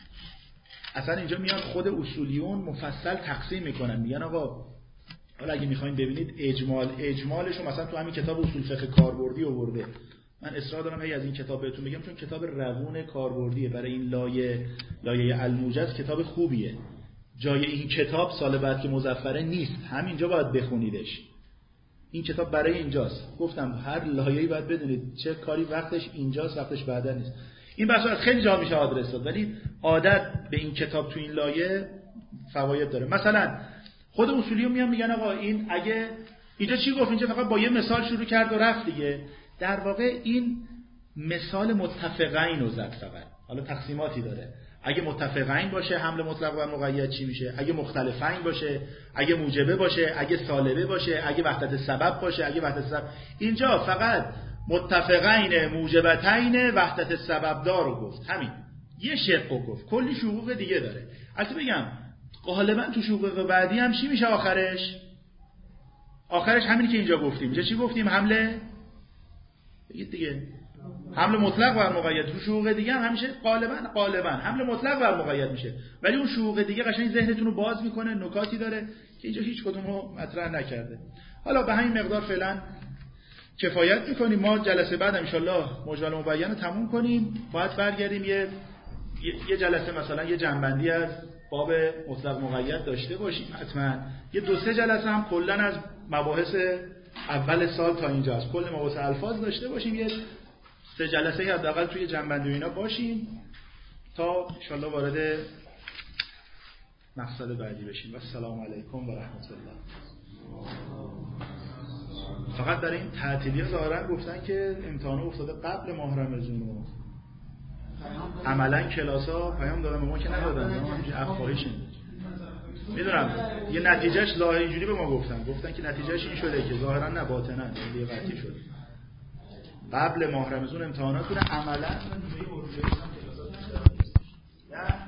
[SPEAKER 1] اصلا اینجا میاد خود اصولیون مفصل تقسیم میکنن، میگن آقا حالا اگه میخواین ببینید اجمال اجمالشو مثلا تو همین کتاب اصول فقه کاربردی آورده. من اصرار دارم هی از این کتاب بهتون بگم چون کتاب روون کاربردیه برای این لایه لایه الموجز، کتاب خوبیه. جای این کتاب سال بعد که مظفره نیست، همینجا باید بخونیدش. این کتاب برای اینجاست. گفتم هر لایه‌ای باید بدونید چه کاری وقتش اینجاست، وقتش بعدا نیست. این بحثا از خیلی جا میشه آدرس داد، ولی عادت به این کتاب تو این لایه فواید داره. مثلا خود اصولیون میان میگن آقا این اگه اینجا چی گفت؟ اینجا فقط با یه مثال شروع کرد و رفت دیگه. در واقع این مثال متفقین رو زد فقط. حالا تقسیماتی داره. اگه متفقین باشه حمل مطلق و مقید چی میشه؟ اگه مختلفین باشه، اگه موجبه باشه، اگه سالبه باشه، اگه وحدت سبب باشه، اگه وحدت سبب. اینجا فقط متفقین موجبتین وحدت سبب دار رو گفت. همین یه شق رو گفت. کلی شقوق دیگه داره. البته بگم غالبا تو شقوق بعدی هم چی میشه آخرش؟ آخرش همینی که اینجا گفتیم. اینجا چی گفتیم؟ حمله بگید دیگه. حمل مطلق بر مقید. تو شقوق دیگه هم همیشه غالبا غالبا حمل مطلق بر مقید میشه. ولی اون شقوق دیگه قشنگ ذهنتون رو باز میکنه، نکاتی داره که اینجا هیچ کدوم رو مطرح نکرده. حالا به همین مقدار فعلا کفایت میکنیم. ما جلسه بعد ان شاءالله مجمل مبین رو تموم کنیم. باید برگردیم یه یه جلسه مثلا یه جنبندی از باب مطلق مقید داشته باشیم حتما. یه دو سه جلسه هم کلا از مباحث اول سال تا اینجا از کل مباحث الفاظ داشته باشیم. یه سه جلسه حداقل توی جنبندی و اینا باشیم تا ان شاءالله وارد مقصد بعدی بشیم. و السلام علیکم و رحمت الله. فقط در این تعطیلی ظاهرا گفتن که امتحان افتاده قبل ماه رمضان و عملا کلاسا پیام دادن به ما که ندادن. ما همینجوری افواهی میدونم یه نتیجهش ظاهر اینجوری به ما گفتن گفتن که نتیجهش این شده که ظاهرا نه باطنا یه قطعی شد. قبل ماه رمضان امتحانات بوده عملا